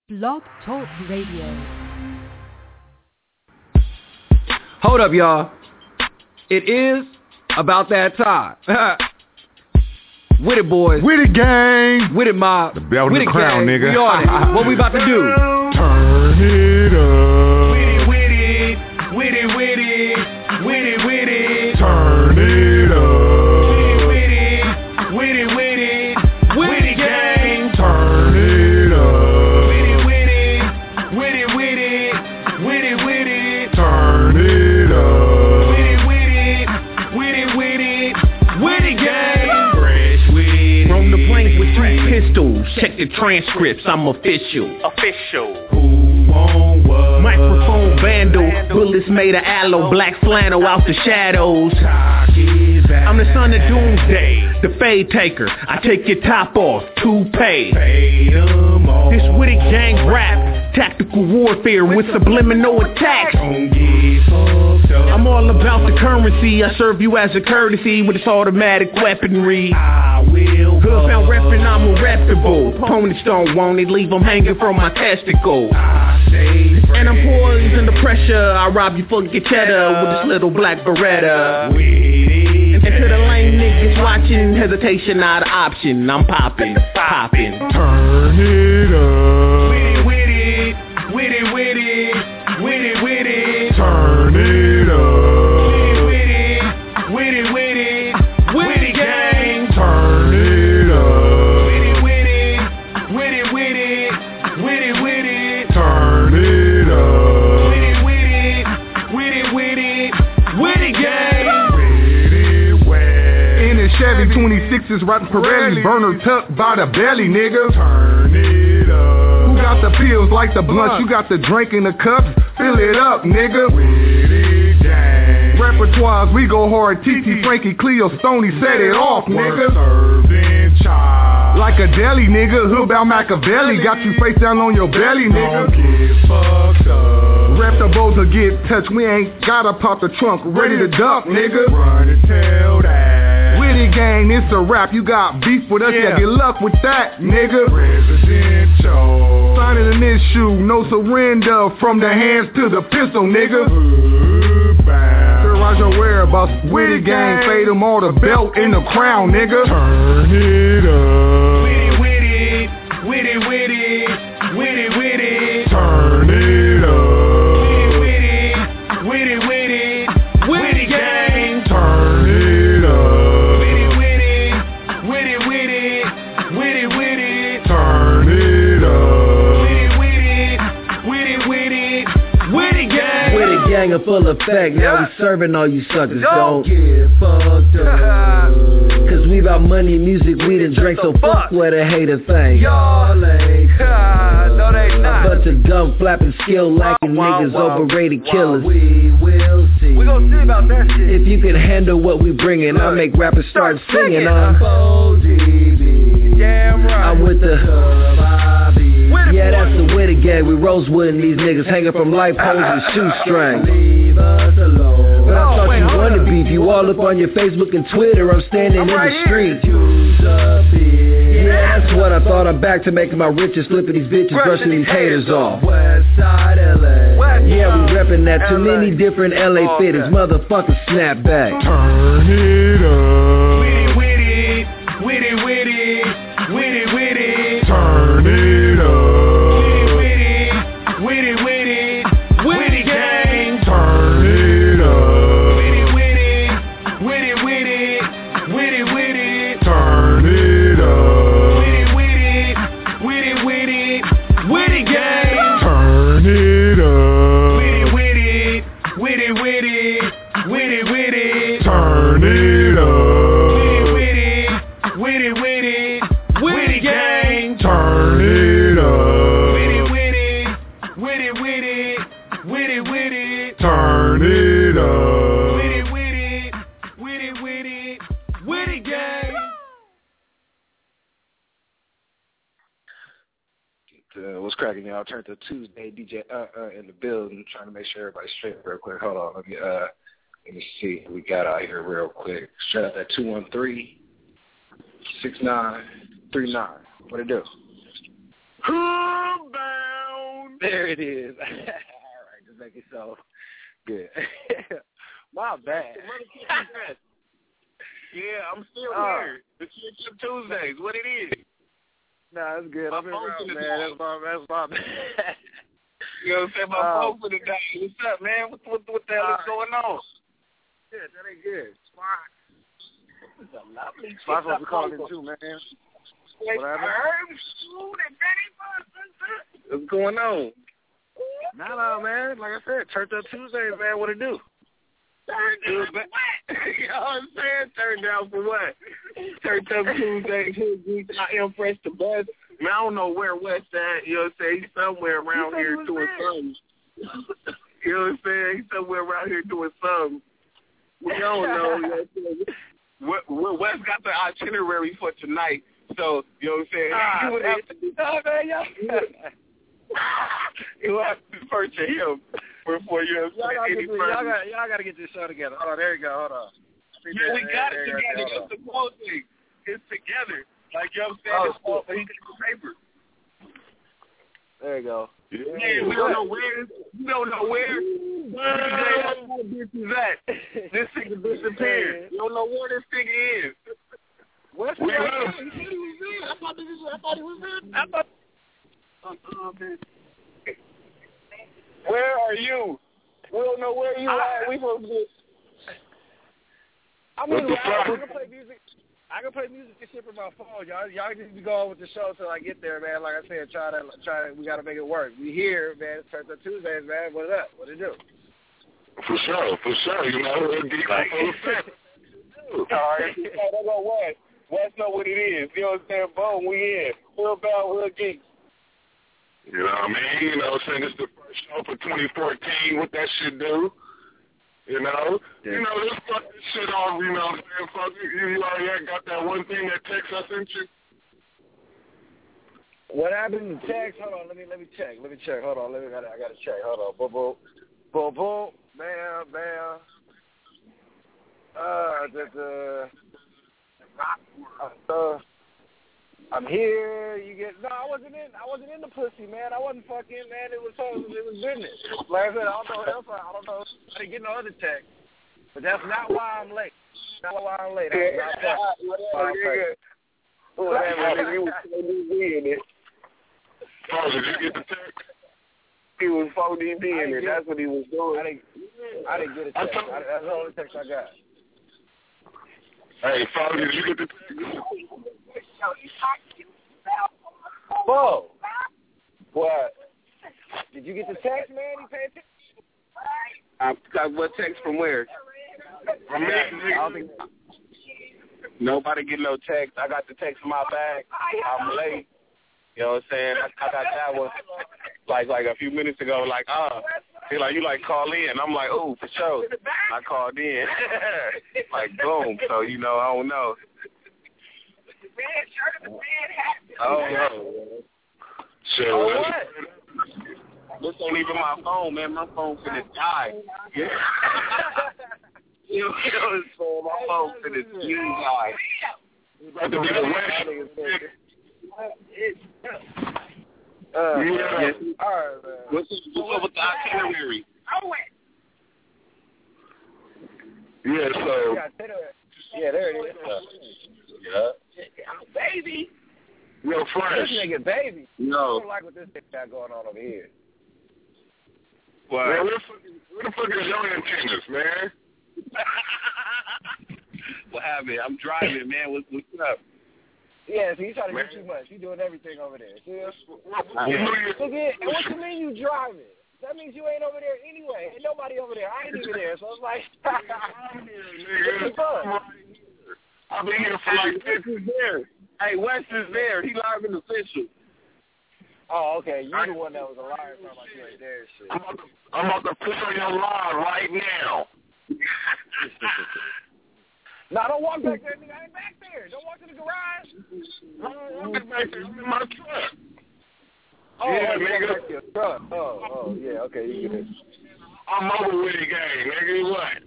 Blog Talk Radio. Hold up, y'all. It is about that time. With it, boys. With it, gang. With it, mob. The belt with and the it, crown, gang. nigga. We on it. What we about to do? Turn it up. With it, with it, with it, with it, with it. Turn it up. With it, with it, with it, with it, gang. Turn it up. With it, with it, with it, with it, with it, with it. Turn it up. With it, with it, with it, with it, with it, gang. Fresh with it. From the plank with 3 pistols. Check the transcripts, I'm official. Who want what? Microphone vandal, bullets made of aloe, black flannel out the shadows. I'm the son of doomsday, the fade taker. I take your top off, toupee. This Witty gang rap, tactical warfare with subliminal attacks. Don't get fucked up. I'm all about the currency, I serve you as a courtesy with this automatic weaponry. I will. Hood found reppin', I'm reputable. Opponents don't want it, leave them hanging from my testicle. I stay fresh. And I'm poised under pressure, I rob you for your cheddar with this little black Beretta. With it. And to the lame niggas watching, hesitation not an option. I'm popping, popping. Turn it up. With it, with it, with it, with it, with it. Turn it up. With it, with it, with it, with it, gang. Turn it up. With it, with it, with it, with it, with it, with it. Turn it up. With it, with it, with it, with it, with it, gang. With it wet. In a Chevy 26s, rockin' Pirelli, burner tucked by the belly, nigga. Turn it up. Who got the pills like the blunts? You got the drink in the cups? Fill it up, nigga. With it, gang. Repertoires, we go hard. TT, Frankie, Cleo, Stoney, set it off, nigga. Served and chopped. Like a deli, nigga. Hood bout Machiavelli. Got you face down on your belly, nigga. Don't get fucked up. Rep the bows will get touched. We ain't gotta pop the trunk. Ready to duck, nigga. Run and tell that. With it, gang, it's a rap. You got beef with us, yeah, get luck with that, nigga. Presidential. Signing in this shoe, no surrender. From the hands to the pistol, nigga. Terrorize your whereabouts. With it, gang, fade them all, the belt in the crown, nigga. Turn it up. With it, with it, with it, with it, with it. Turn it up. With it, with it, with it, with it, gang. Turn it up. With it, with it, with it, with it, with it, with it. Turn it up. With it, with it, with it, with it, with it, gang. With it, gang, in full effect. Now we serving all you suckers. Don't get fucked up. Cause we about money, music, weed, and drink. So fuck what a hater think. Y'all ain't, no they not. A bunch of dumb, flapping, skill lacking niggas, overrated killers. We will see. We gon' see about that shit. If you can handle what we bringin', I'll make rappers start singing. Damn right. I'm with the yeah, that's the Witty gang. We rosewood and these niggas hanging from light poles and shoestrings. Leave us alone. But I thought you wanted beef. You all up on your Facebook and Twitter. I'm standing in the street. Yeah, that's what I thought. I'm back to making my riches, flipping these bitches, brushing these haters off. Westside LA. Yeah, we reppin' that. Too many different LA fitters. Motherfuckers snap back. Turn it up. With it, with it, with it, with it, with it. Turn it up. With it, with it, with it, with it, gang. Turn it up. With it, with it, with it, with it, with it, with it. Turn it up. With it, with it, with it, with it, with it, gang. Turn it up. With it, with it, with it, with it, with it, with it. Turn it up. With it, with it, with it, with it, gang. Turn it up. With it, with it, with it, with it, with it, with it. Turn it up. With it, with it, with it, with it, with it, gang. What's cracking, y'all? Turn to Tuesday, DJ in the building, trying to make sure everybody's straight real quick. Hold on, let me see who we got out here real quick. Straight out that 213-6939. What it do? Who bound? There it is. All right, just make it so good. My bad. Yeah, I'm still here. The Chip Tuesdays, what it is. Nah, that's good. I'm around, man. That's my bad. You know what I'm saying? My phone for the day. What's up, man? What the hell is going on? Yeah, that ain't good. It's a lovely Spot's supposed to call in too, man. What happened? What's going on? Nah, man. Like I said, Turned Up Tuesdays, man. What it do? Turned down for what? You know what I'm saying? Turned down for what? Turned Up Tuesdays. I impressed the best. Man, I don't know where West at. You know what I'm saying? He's somewhere around here doing something. You know what I'm saying? He's somewhere around here doing something. We don't know. You know what I'm saying? West got the itinerary for tonight. So, you know what I'm saying? You would have to do you will have to defer to him before you y'all got to get this show together. Hold on, there you go. Hold on. Yeah, we got it together. That's the cool thing. It's together. Like, you know what I'm saying? It's all he gets the paper. There you go. Yeah, we don't know where. We don't know where. This is that. This nigga disappeared. You don't know where this nigga is. What's we right? I thought he was there. Where are you? We don't know where you are. We supposed to be. I mean, I can play music. I can play music and shit from my phone. Y'all just go on with the show till I get there, man. Like I said, try to. We got to make it work. We here, man. It's Turned Up Tuesdays, man. What up? What it do? For sure. You know, it'll be like all right. That's what West know what it is. You know what I'm saying? Boom, we in. Hood Bound, Hood Geeks. You know what I mean? You know, saying it's the first show for 2014. What that shit do? You know? Yeah. You know, let's fuck this shit off, you know what I'm saying? Fuck it. You already got that one thing that text I sent you? What happened to text? Hold on, let me check. Hold on, I gotta check. Hold on. Boom, boom, boom, bam, bam. I'm here. You get no. I wasn't in the pussy, man. I wasn't fucking, man. It was business. Like I said, I don't know else. I don't know. I didn't get no other text. But that's not why I'm late. Not why I'm late. Whatever. You was so DB in it. Oh, did you get the text? He was 4DB in it. That's what he was doing. I didn't get a text. That's the only text I got. Hey, Father, did you get the text? Whoa. What? Did you get the text, man? You paid attention? What text from where? From me, nigga. Nobody get no text. I got the text in my bag. I'm late. You know what I'm saying? I got that one like a few minutes ago. Like, he like, you like call in. I'm like, oh, for sure. I called in. Like, boom. So, you know, I don't know. Oh, no. So, what? This ain't even my phone, man. My phone finna die. Yeah. You know what I'm saying? My phone finna die. About to be the West. Yeah. All right, man. What's up with the itinerary? Yeah, so. Yeah, there it is. Yeah. Baby. Yo, Fresh. This nigga, baby. No. I don't like what this thing got going on over here. What? Man, where the fuck is your antennas, man? What happened? I'm driving, man. What's up? Yeah, so you trying to do too much. You doing everything over there. See? Yeah. And what you mean you driving? That means you ain't over there anyway. Ain't nobody over there. I ain't even there. So it's like, I'm here, nigga. I've been here for like 50 years. Hey, West is there. He live and official. Oh, okay. You the one that was a liar talking about you ain't there and shit. I'm about to push on your line right now. Nah, don't walk back there, nigga. I ain't back there. Don't walk to the garage. I'm back there. I'm in my truck. Oh, yeah, nigga. Back to your truck. Oh, yeah. Okay, you get it. I'm over with the game, nigga. What?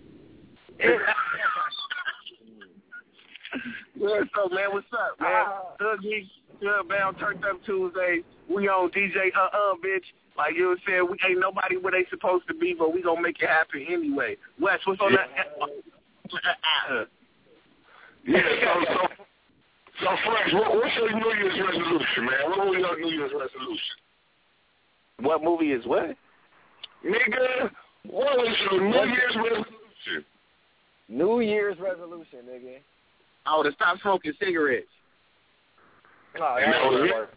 Yeah, so, man, what's up, man? Hood Geeks, Hood Bound, Turned Up Tuesday. we on DJ bitch. Like you were saying, we ain't nobody where they supposed to be, but we gonna make it happen anyway. Wes, what's on that? So Fresh, what's your New Year's resolution, man? What was your New Year's resolution? What movie is what? Nigga, what was your New Year's resolution? New Year's resolution, nigga. Oh, to stop smoking cigarettes. Oh, that work.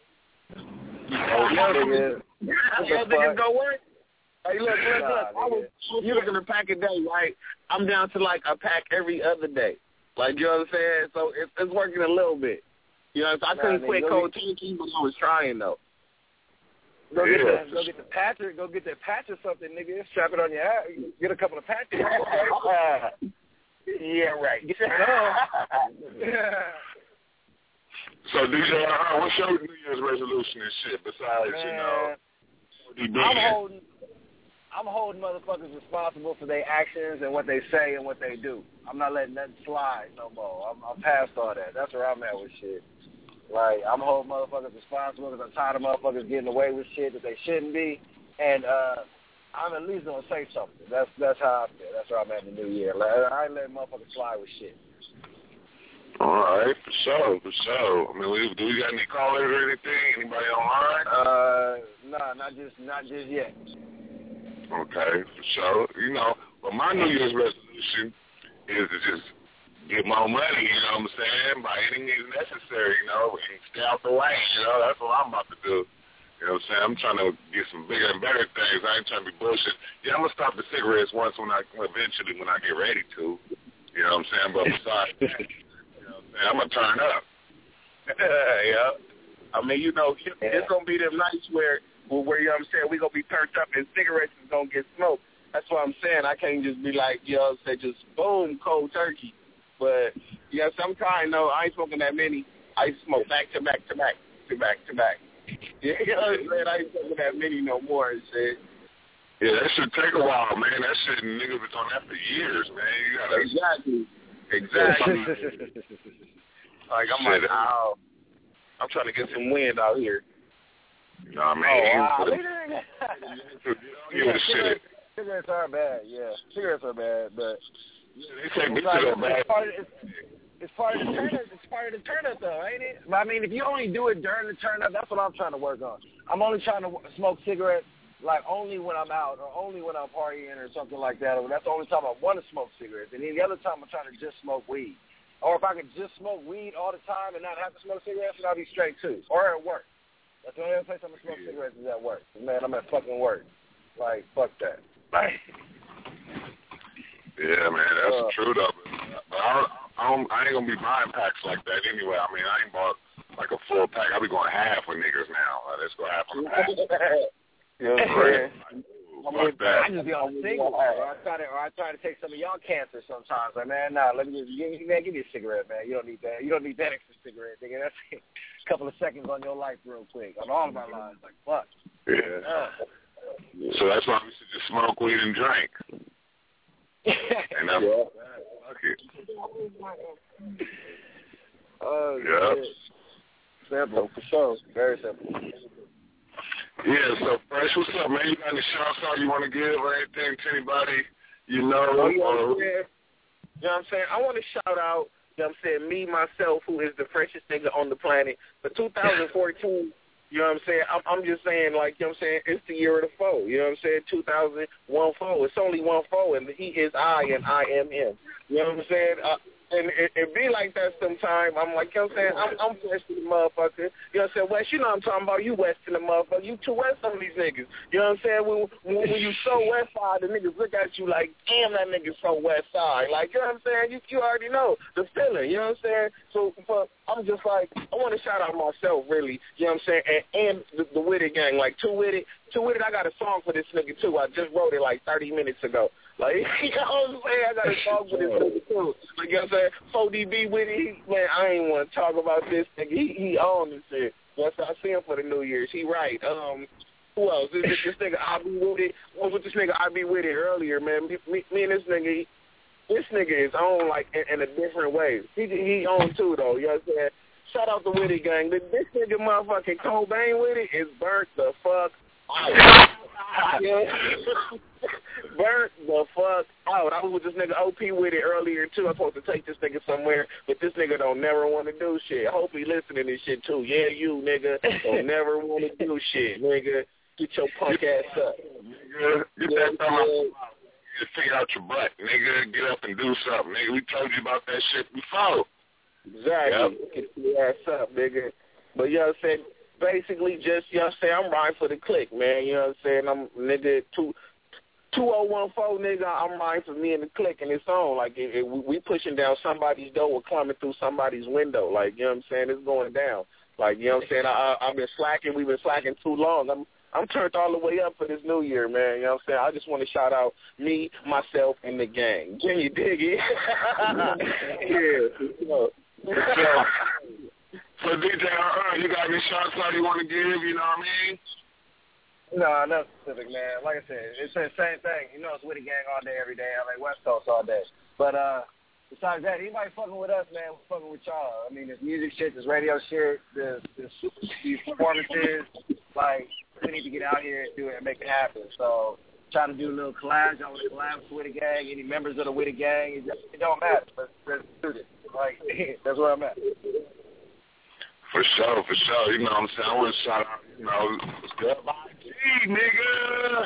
Niggas go work. Hey, look. You looking to pack a day, right? I'm down to like a pack every other day. Like, you know what I'm saying? So it's working a little bit. You know, so I couldn't quit cold turkey, but I was trying though. Go get the patch or something, nigga. Strap it on your ass. Get a couple of patches. Yeah, right. So, DJ, what's your New Year's resolution and shit besides, I'm holding motherfuckers responsible for their actions and what they say and what they do. I'm not letting that slide no more. I'm past all that. That's where I'm at with shit. Like, I'm holding motherfuckers responsible because I'm tired of motherfuckers getting away with shit that they shouldn't be. And I'm at least going to say something. That's how I feel. That's where I'm at in the new year. Like, I ain't letting motherfuckers slide with shit. All right, for sure. I mean, do we got any callers or anything? Anybody online? Nah, not just yet. Okay, for sure. But my New Year's resolution is to just get more money, you know what I'm saying? By any means necessary, and stay out the way, That's what I'm about to do. You know what I'm saying? I'm trying to get some bigger and better things. I ain't trying to be bullshit. Yeah, I'm going to stop the cigarettes eventually when I get ready to. You know what I'm saying? But besides that, I'm going to turn up. Yeah. I mean, it's going to be them nights where, you know what I'm saying, we going to be turned up and cigarettes is going to get smoked. That's what I'm saying. I can't just be like, just boom, cold turkey. But, sometimes, I ain't smoking that many. I smoke back to back to back to back to back. Yeah, you know what I'm saying? I ain't smoking that many no more and shit. Yeah, that should take a while, man. That shit, niggas been on that for years, man. You gotta... Exactly. Like, I'm like, I'm trying to get some wind out here. Nah, man. Cigarettes are bad, yeah. Cigarettes are bad, but it's part of the turn up, though, ain't it? I mean, if you only do it during the turn up, that's what I'm trying to work on. I'm only trying to smoke cigarettes like only when I'm out or only when I'm partying or something like that. Or that's the only time I want to smoke cigarettes. And then the other time I'm trying to just smoke weed. Or if I could just smoke weed all the time and not have to smoke cigarettes, then I'll be straight too. Or at work. That's the only other place I'm gonna smoke cigarettes is at work. Man, I'm at fucking work. Like, fuck that. Yeah, man, that's true though. But I ain't gonna be buying packs like that anyway. I mean, I ain't bought like a full pack. I'll be going half with niggas now. Let's go half on the pack. I just be on single, or I try to take some of y'all cancer sometimes. Like, man, let me give me a cigarette, man. You don't need that. You don't need that extra cigarette, nigga. That's a couple of seconds on your life real quick. On all of our lives, like, fuck. Yeah. So that's why we should just smoke weed and drink. And that's fuck it. Yeah. Simple, for sure. Very simple. Yeah, so Fresh, what's up, man? You got any shout out you want to give or anything to anybody you know? You know what I'm saying? I want to shout out, you know what I'm saying, me, myself, who is the freshest nigga on the planet. For 2014, you know what I'm saying? I'm just saying, like, you know what I'm saying, it's the year of the foe. You know what I'm saying? 2001 foe. It's only one foe, and he is I, and I am him. You know what I'm saying? And it be like that sometime. I'm like, you know what I'm saying? I'm West to the motherfucker. You know what I'm saying? West, you know what I'm talking about. You West to the motherfucker. You too West some of these niggas. You know what I'm saying? When you so West Side, the niggas look at you like, damn, that nigga's from West Side. Like, you know what I'm saying? You already know the feeling. You know what I'm saying? So I'm just like, I want to shout out myself, really. You know what I'm saying? And the Witty gang. Like, Too Witty, I got a song for this nigga, too. I just wrote it like 30 minutes ago. Like, you know what I'm saying? I got a song for this nigga, too. Like, you know what I'm saying? 4DB Witty, man, I ain't want to talk about this nigga. He on this shit. That's what I see him for the New Year's. He right. Who else? This nigga, I be with it. I was with this nigga, I be with it earlier, man. Me and this nigga is on, like, in a different way. He on, too, though. You know what I'm saying? Shout out to Witty Gang. This nigga motherfucking Cobain with it is burnt the fuck out. Burnt the fuck out. I was with this nigga OP with it earlier too. I'm supposed to take this nigga somewhere, but this nigga don't never want to do shit. I hope he listening to this shit too. Yeah, you nigga don't never want to do shit, nigga. Get your punk ass up. Nigga, get that thumb out. Figure out your butt, nigga. Get up and do something, nigga. We told you about that shit before. Exactly. Yep. Get your ass up, nigga. But you know what I'm saying? Basically, just, you know what I'm saying, I'm riding for the clique, man. You know what I'm saying? I'm, nigga, 2014, nigga, I'm riding for me and the clique and it's on. Like, we pushing down somebody's door, we're climbing through somebody's window. Like, you know what I'm saying? It's going down. Like, you know what I'm saying? I've been slacking. We've been slacking too long. I'm turned all the way up for this new year, man. You know what I'm saying? I just want to shout out me, myself, and the gang. Can you dig it? Yeah. So, DJ, you got any shots out you want to give, you know what I mean? No, nothing specific, man. Like I said, it's the same thing. You know, it's Witty Gang all day, every day. LA West Coast all day. But besides that, anybody fucking with us, man, we're fucking with y'all. I mean, this music shit, this radio shit, these performances. Like, we need to get out here and do it and make it happen. So, try to do a little collab. Y'all want to collab with the Witty Gang? Any members of the Witty Gang? It don't matter. Let's do this. Like, that's where I'm at. For sure. You know what I'm saying? I want to shout out, you know, what's good about G, nigga.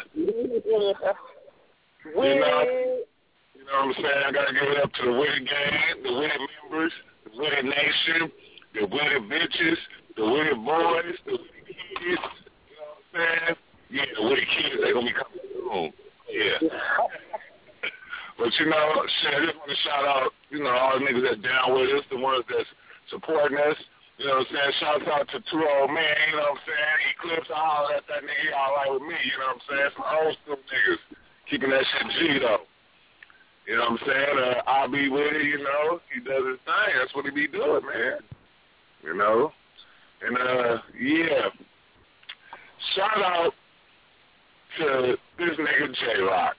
You know what I'm saying? I got to give it up to the Witty Gang, the Witty members, the Witty Nation, the Witty bitches, the Witty boys, the Witty kids. You know what I'm saying? Yeah, the Witty kids, they're going to be coming soon. Yeah. But, you know, shit, I just want to shout out, you know, all the niggas that's down with us, the ones that's supporting us. You know what I'm saying? Shouts out to Two Old Man, you know what I'm saying? Eclipse, all that nigga, he all right with me, you know what I'm saying? Some old school niggas keeping that shit G, though. You know what I'm saying? I'll be with it, you know? He does his thing. That's what he be doing, man. You know? And, yeah. Shout out to this nigga J-Rock.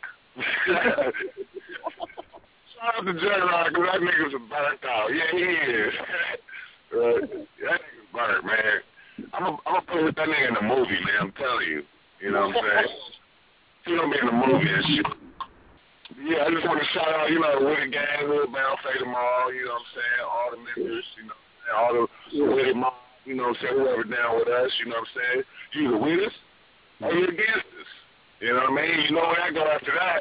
Shout out to J-Rock, because that nigga's burnt out. Yeah, he is. That nigga's burnt, man. I'm gonna put that nigga in the movie, man. I'm telling you. You know what I'm saying? He's gonna be in the movie and shit. Yeah, I just want to shout out, you know, the Witty Gang, Little Bound, Fade them all, you know what I'm saying? All the members, you know, all the Witty Mob, you know what I'm saying? Whoever down with us, you know what I'm saying? You either with us or you against us. You know what I mean? You know where I go after that.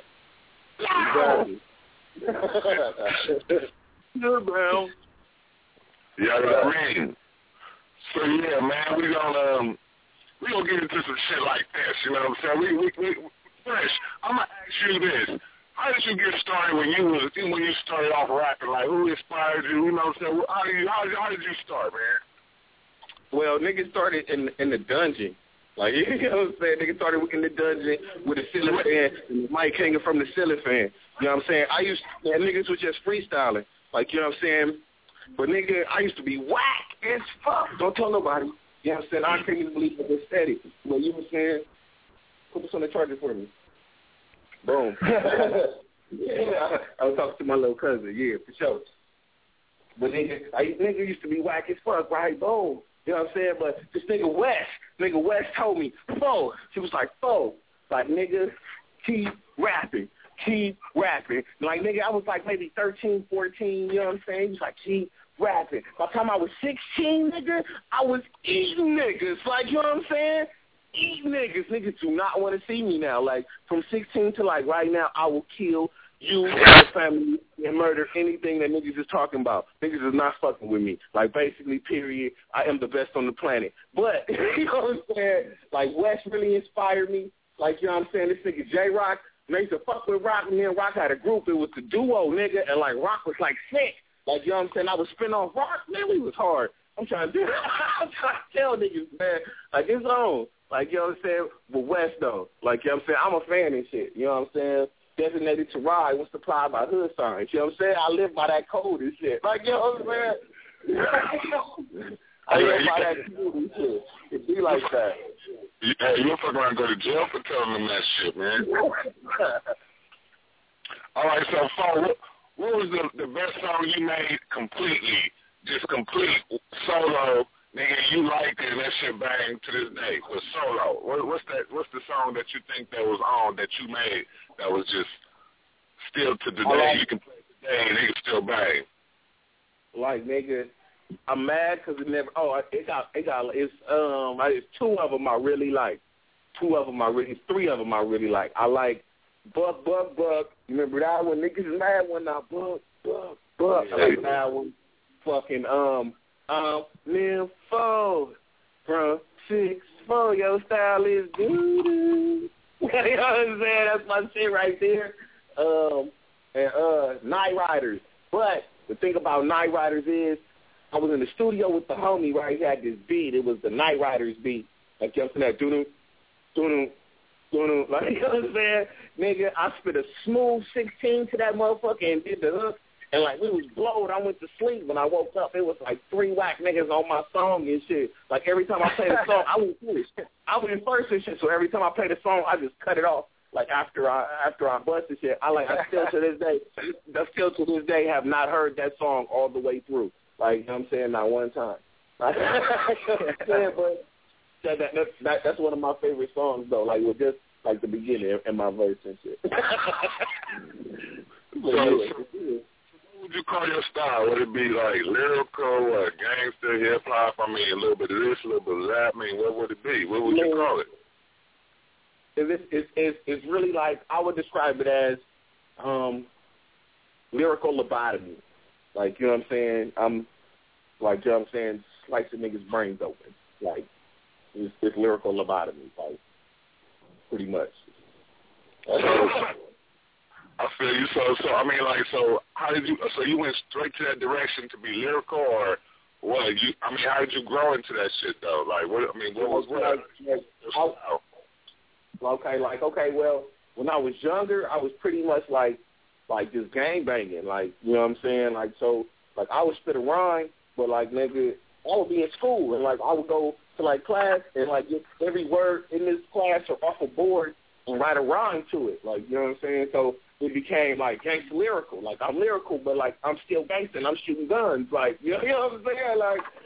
Little Bound. Yeah, what I mean. So yeah, man, we gonna get into some shit like this. You know what I'm saying? We Fresh. I'm gonna ask you this: how did you get started when you started off rapping? Like, who inspired you? You know what I'm saying? How did you start, man? Well, nigga started in the dungeon. Like, you know what I'm saying? Nigga started in the dungeon with a ceiling fan and the mic hanging from the ceiling fan. You know what I'm saying? Niggas was just freestyling. Like, you know what I'm saying? But, nigga, I used to be whack as fuck. Don't tell nobody. You know what I'm saying? I couldn't even believe it was steady. But you know what I'm saying? Put this on the charger for me. Boom. Yeah, I was talking to my little cousin. Yeah, for sure. But, nigga used to be whack as fuck, right? Boom. You know what I'm saying? But this nigga West told me, Fo. He was like, Fo. Like, nigga, keep rapping. Like, nigga, I was like maybe 13, 14, you know what I'm saying? He was like, keep rapping. By the time I was 16, nigga, I was eating niggas. Like, you know what I'm saying? Eating niggas. Niggas do not want to see me now. Like, from 16 to, like, right now, I will kill you and your family and murder anything that niggas is talking about. Niggas is not fucking with me. Like, basically, period, I am the best on the planet. But, you know what I'm saying? Like, West really inspired me. Like, you know what I'm saying? This nigga J-Rock, they used to fuck with Rock. Me and Rock had a group. It was the duo, nigga, and, like, Rock was, like, sick. Like, you know what I'm saying? I was spin off Rock. Man, we was hard. I'm trying to tell niggas, man. Like, it's on. Like, you know what I'm saying? But West, though. Like, you know what I'm saying? I'm a fan and shit. You know what I'm saying? Designated to ride when supplied by hood signs. You know what I'm saying? I live by that code and shit. Like, you know what I'm saying? I live by that code and shit. It be like that. Hey, you'll fuck around and go to jail for telling them that shit, man. All right, so, Fo, what was the best song you made completely just complete solo, nigga, you liked it and that shit bang to this day for solo. What's the song that you think that was on that you made that was just still to today, you can play it today and it can still bang? Like, nigga, I'm mad because it never, it's two of them I really like. Three of them I really like. I like Buck. You remember that one? Niggas is mad when I Buck. I like that one. Fucking, nympho from 6'4", your style is doo-doo. You know what I'm saying? That's my shit right there. And Night Riders. But the thing about Night Riders is I was in the studio with the homie, right? He had this beat. It was the Night Riders beat. Like, you know what I'm saying? Doo-doo. Like, you know what I'm saying? Nigga, I spit a smooth 16 to that motherfucker and did the hook. And, like, we was blowed. I went to sleep. When I woke up, it was, like, 3 whack niggas on my song and shit. Like, every time I played a song, I was in first and shit. So every time I played a song, I just cut it off. Like, after I busted shit. I still to this day have not heard that song all the way through. Like, you know what I'm saying? Not one time. But that's one of my favorite songs, though. Like, with just, like, the beginning and my verse and shit. What would you call your style? Would it be like lyrical or gangster, hip hop? I mean, a little bit of this, a little bit of that. I mean, what would it be? What would you call it? It's really like, I would describe it as lyrical lobotomy. Like, you know what I'm saying? I'm like, you know what I'm saying, slicing niggas' brains open. Like, it's lyrical lobotomy, like, pretty much. I feel you. So I mean, like, so how did you? So you went straight to that direction to be lyrical, or what? How did you grow into that shit though? Like, what? I mean, what was what? Well, when I was younger, I was pretty much like just gang banging, like, you know what I'm saying? Like, so, like, I would spit a rhyme, but, like, nigga, I would be in school, and, like, I would go to, like, class and, like, get every word in this class or off a board and write a rhyme to it, like, you know what I'm saying? So it became, like, gangster lyrical. Like, I'm lyrical, but, like, I'm still gangster and I'm shooting guns, like, you know what I'm saying?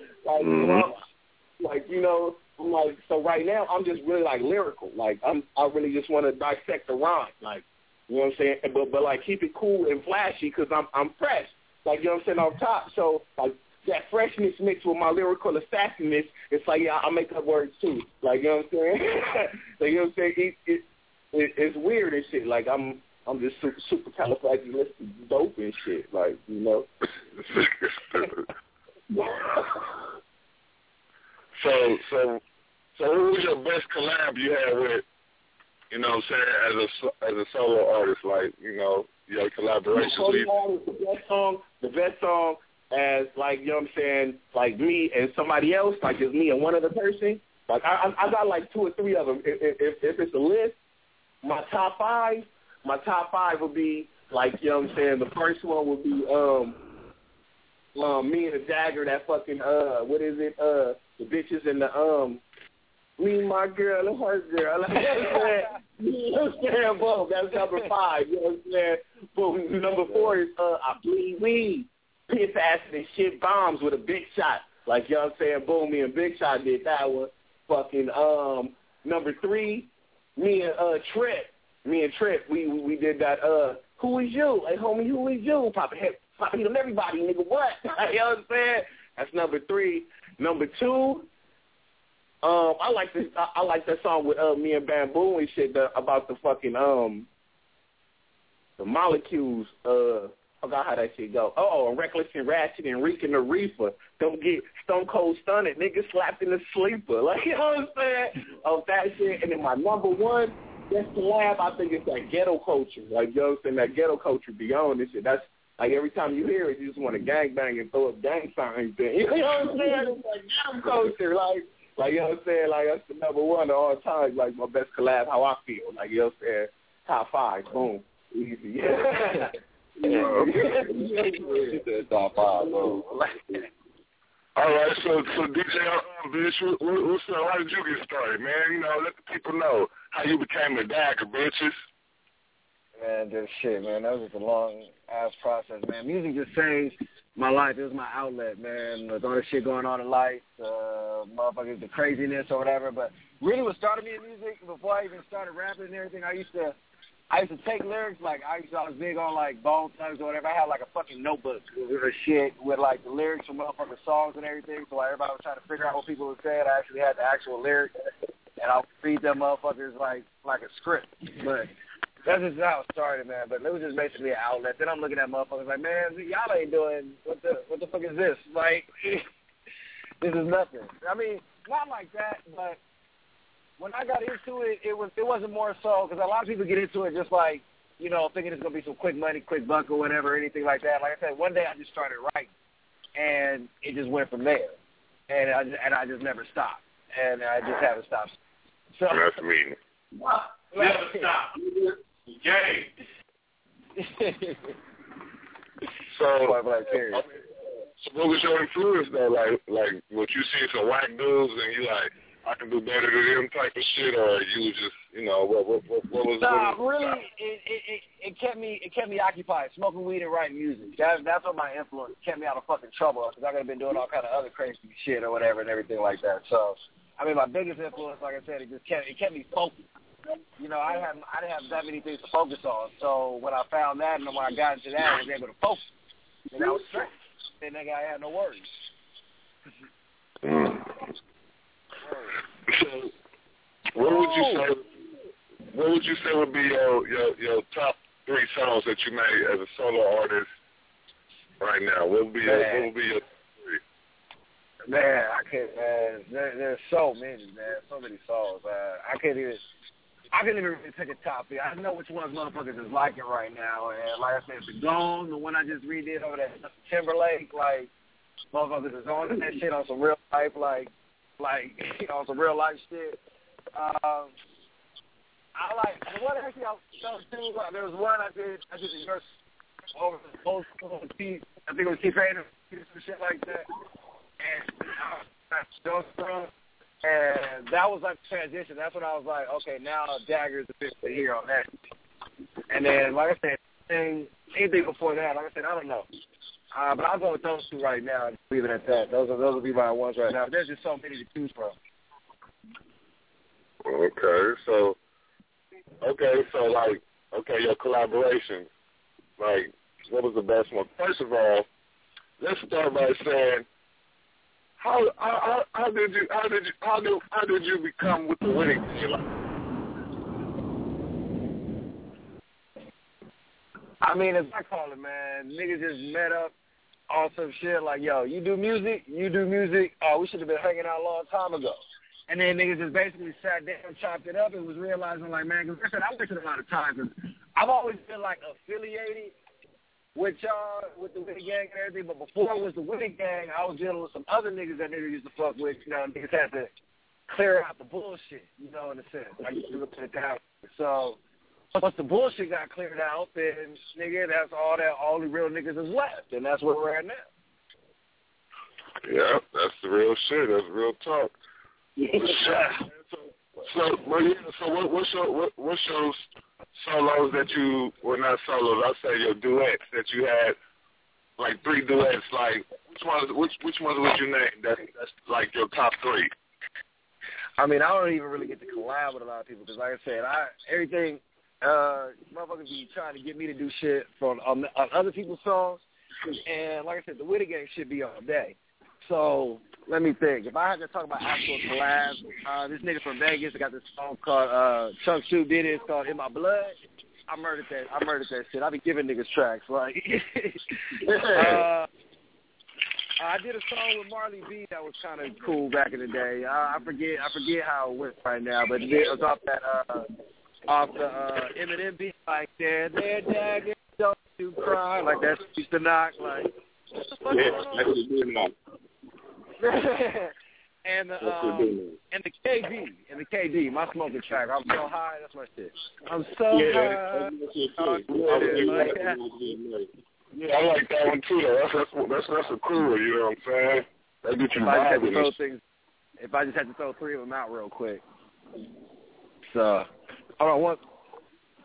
Like, you know, I'm like, so right now I'm just really, like, lyrical. Like, I really just want to dissect the rhyme, like, you know what I'm saying? But like, keep it cool and flashy because I'm fresh. Like, you know what I'm saying, on top. So, like, that freshness mixed with my lyrical assassinness, it's like, yeah, I make up words too. Like, you know what I'm saying? Like, you know what I'm saying? It's weird and shit. Like, I'm just super califragilistic dope and shit. Like, you know? So who was your best collab you had with, you know what I'm saying, as a solo artist, like, you know, your collaborations? The best song as, like, you know what I'm saying, like me and somebody else, like just me and one other person. Like, I got like 2 or 3 of them. If it's a list, my top five would be, like, you know what I'm saying, the first one would be me and the Dagger, that fucking, what is it, the bitches and the, me, my girl, and her girl. Like, you know what I'm saying? Boom, that's number 5. You know what I'm saying? Boom, number 4 is I bleed weed, piss acid and shit bombs with a big shot. Like, you know what I'm saying? Boom, me and Big Shot did that one. Fucking number 3, me and Trip, we did that. Who is you? Hey, homie, who is you? Papa hit on everybody, nigga. What? You know what I'm saying? That's number 3. Number 2. I like that song with me and Bamboo and shit about the fucking the molecules. I forgot how that shit go. And Reckless and Ratchet and Reeking the Reefer. Don't get Stone Cold Stunned, nigga slapped in the sleeper. Like, you know what I'm saying? That shit. And then my number 1, that's the lab. I think it's that ghetto culture. Like, you know what I'm saying? That ghetto culture beyond this shit. That's like every time you hear it, you just want to gangbang and throw up gang signs. You know what I'm saying? It's like ghetto culture. Like, you know what I'm saying? Like, that's the number 1 of all time. Like, my best collab, how I feel. Like, you know what I'm saying? Top 5. Boom. Easy. Yeah. Top 5. Boom. All right, so DJ, bitch, what's up? How did you get started, man? You know, let the people know how you became the Dagger, bitches. Man, just shit, man. That was just a long-ass process, man. Music just changed my life. It was my outlet, man. With all the shit going on in life, motherfuckers, the craziness or whatever. But really what started me in music, before I even started rapping and everything, I used to take lyrics, like I was big on like Bone Thugs or whatever. I had like a fucking notebook or shit with like the lyrics from motherfucking songs and everything. So like everybody was trying to figure out what people were saying. I actually had the actual lyrics, and I would read them motherfuckers like a script. But that's just how it started, man. But it was just basically an outlet. Then I'm looking at motherfuckers like, man, y'all ain't doing what the fuck is this? Like, this is nothing. I mean, not like that, but when I got into it, it wasn't more so because a lot of people get into it just like, you know, thinking it's gonna be some quick money, quick buck or whatever, anything like that. Like I said, one day I just started writing, and it just went from there, and I just never stopped, and I just haven't stopped. So that's me. Never stop. Yay. So what was your influence though? Like what you see some white dudes and you like, I can do better than them type of shit, or you just, you know, what was? Nah, really, it kept me occupied, smoking weed and writing music. That's what my influence kept me out of fucking trouble, because I could have been doing all kind of other crazy shit or whatever and everything like that. So, I mean, my biggest influence, like I said, it kept me focused. You know, I didn't have that many things to focus on. So when I found that and when I got into that, I was able to focus, and that was straight. And then I had no worries. So, what would you say would be your top 3 songs that you made as a solo artist right now? What would be your 3? Man, I can't, man. There's so many, man. So many songs. I can't even really take a top 3. I know which ones motherfuckers is liking right now. And like I said, The Gone, the one I just redid over there, Timberlake, like, motherfuckers is on that shit on some real life, like, you know, some real life shit. I like the one actually I was too. There was one I did the verse over the whole school with Keith. I think it was Keith Hayden, some shit like that. And that was like transition. That's when I was like, okay, now Dagger's officially here on that. And then, like I said, anything before that, like I said, I don't know. But I'll go with those 2 right now and leave it at that. Those will be my ones right now. There's just so many to choose from. Okay, your collaboration. Like, what was the best one? First of all, let's start by saying, how did you become with the winning team? I mean, as I call it, man, niggas just met up on some shit like, yo, you do music. Oh, we should have been hanging out a long time ago. And then niggas just basically sat down, chopped it up, and was realizing, like, man, because I said, I'm wasting a lot of time, because I've always been, like, affiliated with y'all, with the Witty Gang and everything, but before it was the Witty Gang, I was dealing with some other niggas that niggas used to fuck with, you know, and niggas had to clear out the bullshit, you know, in a sense. I used to look at that. So once the bullshit got cleared out, then, nigga, that's all the real niggas is left, and that's where we're at now. Yeah, that's the real shit. That's real talk. What's your solos that you, well, not solos, I'll say your duets that you had, like 3 duets, like, which ones would you name that's like your top 3? I mean, I don't even really get to collab with a lot of people, because like I said, everything, motherfuckers be trying to get me to do shit on other people's songs, and like I said, the Witty Gang should be all day. So let me think. If I had to talk about actual collabs, this nigga from Vegas got this song called Chunk Shoe did it. It's called In My Blood. I murdered that shit. I be giving niggas tracks. Like I did a song with Marley B that was kind of cool back in the day. I forget how it went right now, but it was off the Eminem beat, like there, Dagger, don't you cry, like that used to knock, like. And the KD, my smoking track. I'm so high, that's my shit. I'm so high. Yeah, I like that one too. Though. That's a cool one. You know what I'm saying? That get you vibing. If I just had to throw 3 of them out real quick. So, hold on,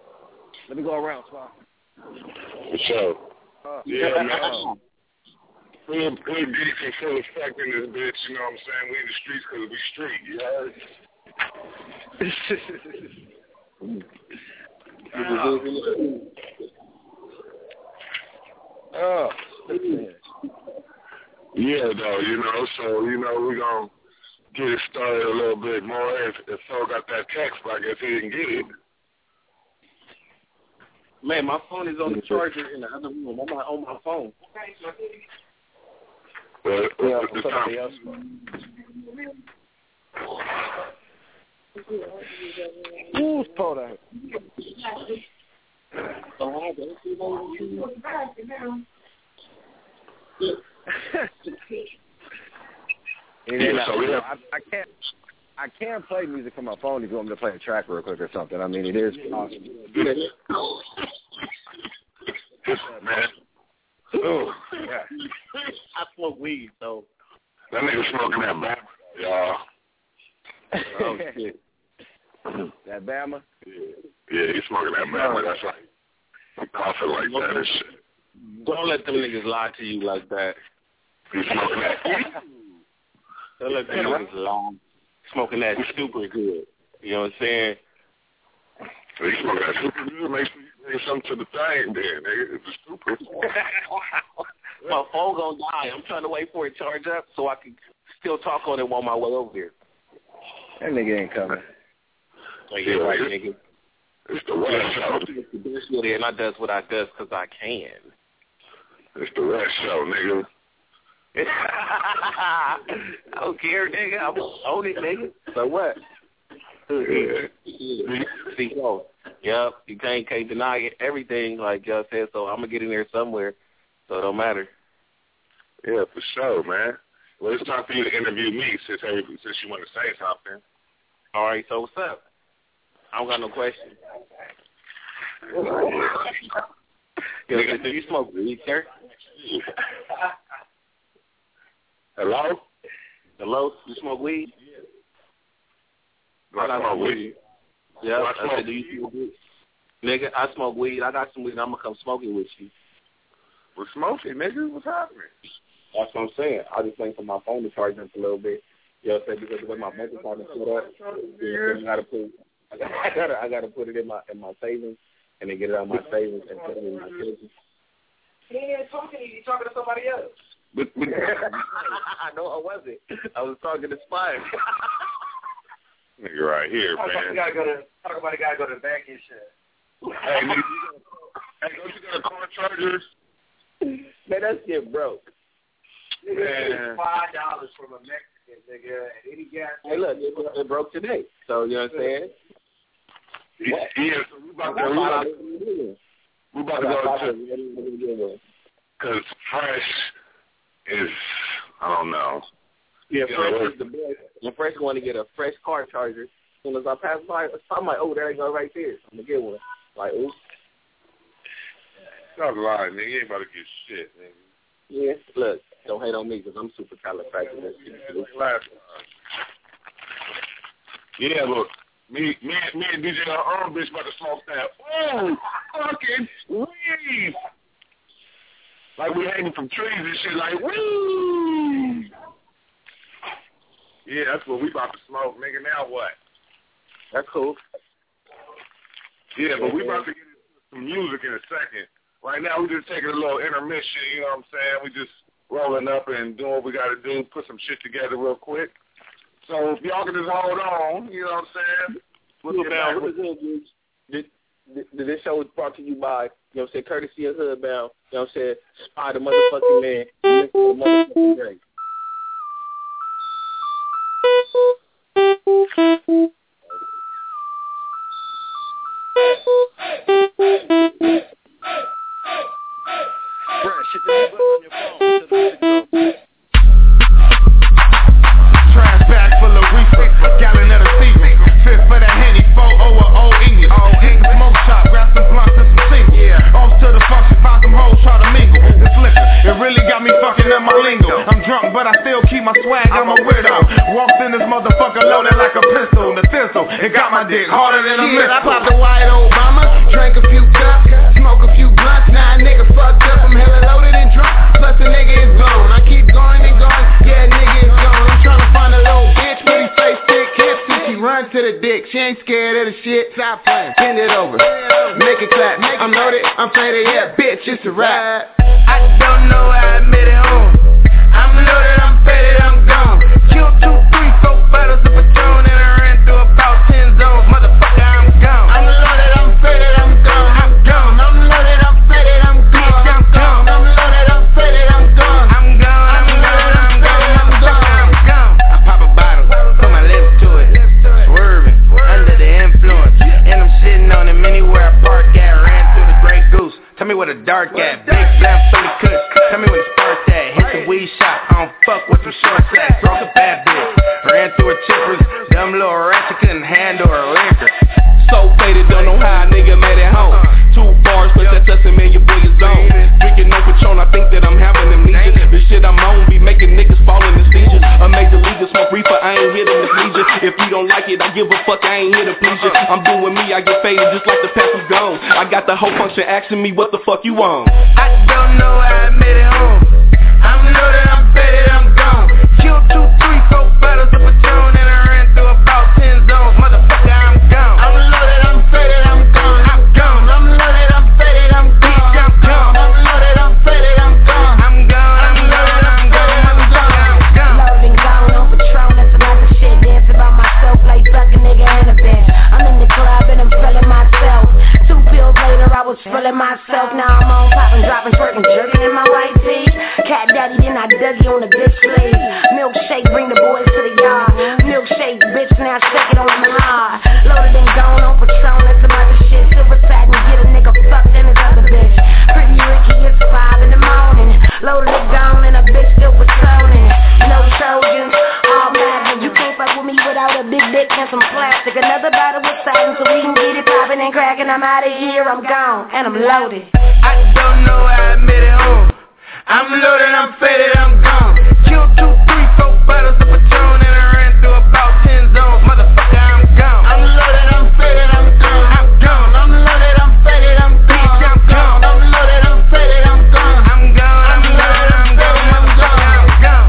let me go around, Swap. For sure. Yeah, man. We'll get some full effect in this bitch, you know what I'm saying? We in the streets because we street, you heard? Yeah, though, you know, so, you know, we're going to get it started a little bit more. If Phil got that text, I guess he didn't get it. Man, my phone is on the charger in the other room. I'm on my phone. Well, yeah, the time. Who's phone out? I can't play music from my phone if you want me to play a track real quick or something. I mean, it is possible. Man. Oh, yeah. I smoke weed, so. That nigga smoking that Bama, y'all. Oh, shit. That Bama? Yeah, he's smoking that Bama. That's right. I'm coughing like that and shit. Don't let them niggas lie to you like that. He's smoking that. Don't let them niggas lie. Smoking that super good. You know what I'm saying? So he's smoking that super good. Make sure you say something to the thing there, nigga. It's stupid. My phone gonna die. I'm trying to wait for it to charge up so I can still talk on it on my way over here. That nigga ain't coming. Oh, yeah, right, nigga. It's the West Show. And I does what I does because I can. It's the West Show, nigga. I don't care, nigga. I'm on it, nigga. So what? Yeah. See, yep, you can't deny it, everything, like y'all said, so I'm going to get in there somewhere, so it don't matter. Yeah, for sure, man. Well, it's time for you to interview me since you want to say something. All right, so what's up? I don't got no question. Yo, do you smoke weed, sir? Hello? Hello? You smoke weed? I smoke weed. Yeah, I said, do you smoke weed? Nigga, I smoke weed. I got some weed. I'm going to come smoke it with you. We're smoking, nigga. What's happening? That's what I'm saying. I just think for my phone to charge up a little bit. You know what I'm saying? Because the way my bank account is set up, I gotta put it in my savings and then get it out of my savings and put it in my savings. He ain't talking to you. He's talking to somebody else. No, I wasn't. I was talking to Spire. Nigga right here, man. Talk about a guy go to the bank and shit. Hey, nigga, don't you got a car charger? Man, that shit broke. Nigga, $5 from a Mexican nigga at any gas station. Hey, look, it broke today. So, you know what I'm saying? Yeah, so we about to go to, because Fresh is, I don't know. Yeah, Fresh is the best. And Fresh want to get a fresh car charger. As soon as I pass by, I'm like, oh, there you go right there. I'm going to get one. Like, ooh. Stop lying, nigga. You ain't about to get shit, nigga. Yeah, look, don't hate on me because I'm super califragilistic. Yeah, look, me and DJ our own bitch about to smoke that. Oh, fucking weed! Like we hanging from trees and shit, like weed. Yeah, that's what we about to smoke, nigga. Now what? That's cool. Yeah, but we about to get into some music in a second. Right now, we're just taking a little intermission, you know what I'm saying? We just rolling up and doing what we got to do, put some shit together real quick. So if y'all can just hold on, you know what I'm saying? This show is brought to you by, you know what I'm saying, courtesy of Hoodbound, you know what I'm saying, Spy the motherfucking man, and the motherfucking Drake. Fresh, hit the button on your phone. Trash bag full of reefer, gallon of the season. Fifth for the Henny, 4-0 or old English. Hit the smoke shop, grab some blunts and some singles. Off to the function, find some hoes, try to mingle. This liquor, it really got me fucking up my lingo. I'm drunk, but I still keep my swag, I'm a weirdo. Walked in this motherfucker loaded like a pistol. The thistle, it got my dick harder than a missile. I popped a white Obama, drank a few cups, smoke a few blunts. Now a nigga fucked up, I'm hella loaded and drunk. Plus the nigga is blown. I over. Make it clap, I'm loaded, I'm faded, yeah, bitch, it's a rap. I don't know how I made it home. I'm loaded, I'm faded, I'm gone. Killed 2, 3, 4 bottles of Patron and I ran through about 10 zones. Motherfucker, I'm gone. I'm loaded, I'm faded, I'm gone. I'm gone. I'm loaded, I'm faded, I'm gone. I'm gone. I'm loaded, I'm faded, I'm gone. I'm gone. I'm loaded, I'm gone. I'm gone. I pop a bottle, put my lips to it, swerving under the influence, and I'm shitting on him anywhere I park at. Ran through the Grey Goose. Tell me where the dark at. Big slam fully cooked. Tell me where the spark at. Hit the weed shop. I don't fuck with some short sacks. Broke a bad bitch. Ran through her chippers. Dumb little ratchet couldn't handle her liquor. So faded, don't know how a nigga made it home. 2 bars, but that sesame in your boy is on. Drinking no Patron, I think that I'm having amnesia. The shit I'm on be making niggas fall in the seizure. A major leaguer, smoke reefer, I ain't here to mislead you. If you don't like it, I give a fuck, I ain't here to please you. I'm doing me, I get faded just like the past is gone. I got the whole function asking me what the fuck you want. I don't know how I made it home. I'm loaded, I'm faded, I'm gone. Killed 2, 3, 4 bottles of Patron and I ran through about 10 zones. Motherfucker, I'm gone. I'm loaded, I'm faded, I'm gone. I'm gone. I'm loaded, I'm faded, I'm gone. I'm gone. I'm loaded, I'm faded, I'm gone. I'm gone. I'm loaded, I'm gone. Motherfucker, I'm gone. Loading gone on Patron, that's a lot of shit. Dancing by myself like fuck a nigga in a bench. I'm in the club and I'm feeling myself. 2 pills later, I was feeling myself. Now I'm on popping, dropping, twerking, jerking in my white tee. Cat daddy, then I Dougie on the display. Milkshake, bring the boys to the yard. Milkshake, bitch, now shake it on my hard. Loaded and gone on Patron, that's some other shit. Silver satin, get a nigga fucked in his other bitch. Pretty Ricky, it's 5 in the morning. Loaded and gone and a bitch still patrolling. No Trojans, all Magnum. You can't fuck with me without a big dick and some plastic. Another bottle with satin so we can get it poppin' and crackin'. I'm out of here, I'm gone, and I'm loaded. I don't know how I made it home. I'm loaded, I'm faded, I'm gone. Killed 2, 3, 4 bottles of Patron and I ran through about 10 zones. Motherfucker, I'm gone. I'm loaded, I'm faded, I'm gone. I'm gone. I'm loaded, I'm faded, I'm gone. I'm gone. I'm loaded, I'm faded, I'm gone. I'm gone. I'm loaded, I'm gone. Motherfucker, I'm gone.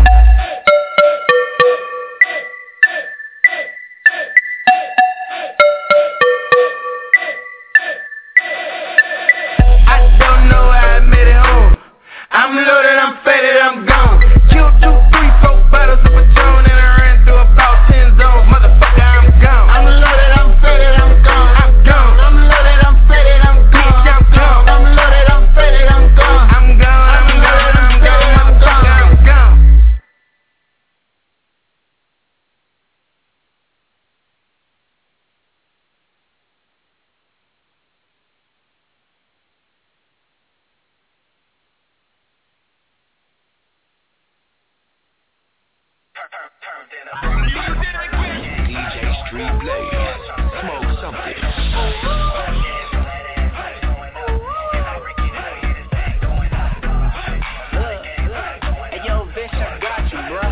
I don't know how I made it home. I'm loaded, I'm faded, I'm gone. Killed 2, 3, 4 bottles of Patron and I ran through about 10 zones. Motherfucker, I'm gone. I'm loaded, I'm faded, I'm gone. I'm gone. I'm loaded, I'm faded, I'm gone. I'm gone. I'm loaded, I'm faded, I'm gone. I'm gone. I'm loaded, I'm gone. Motherfucker, I'm gone. DJ Street Blaze, smoke something. Hey yo, bitch, I got you, bro.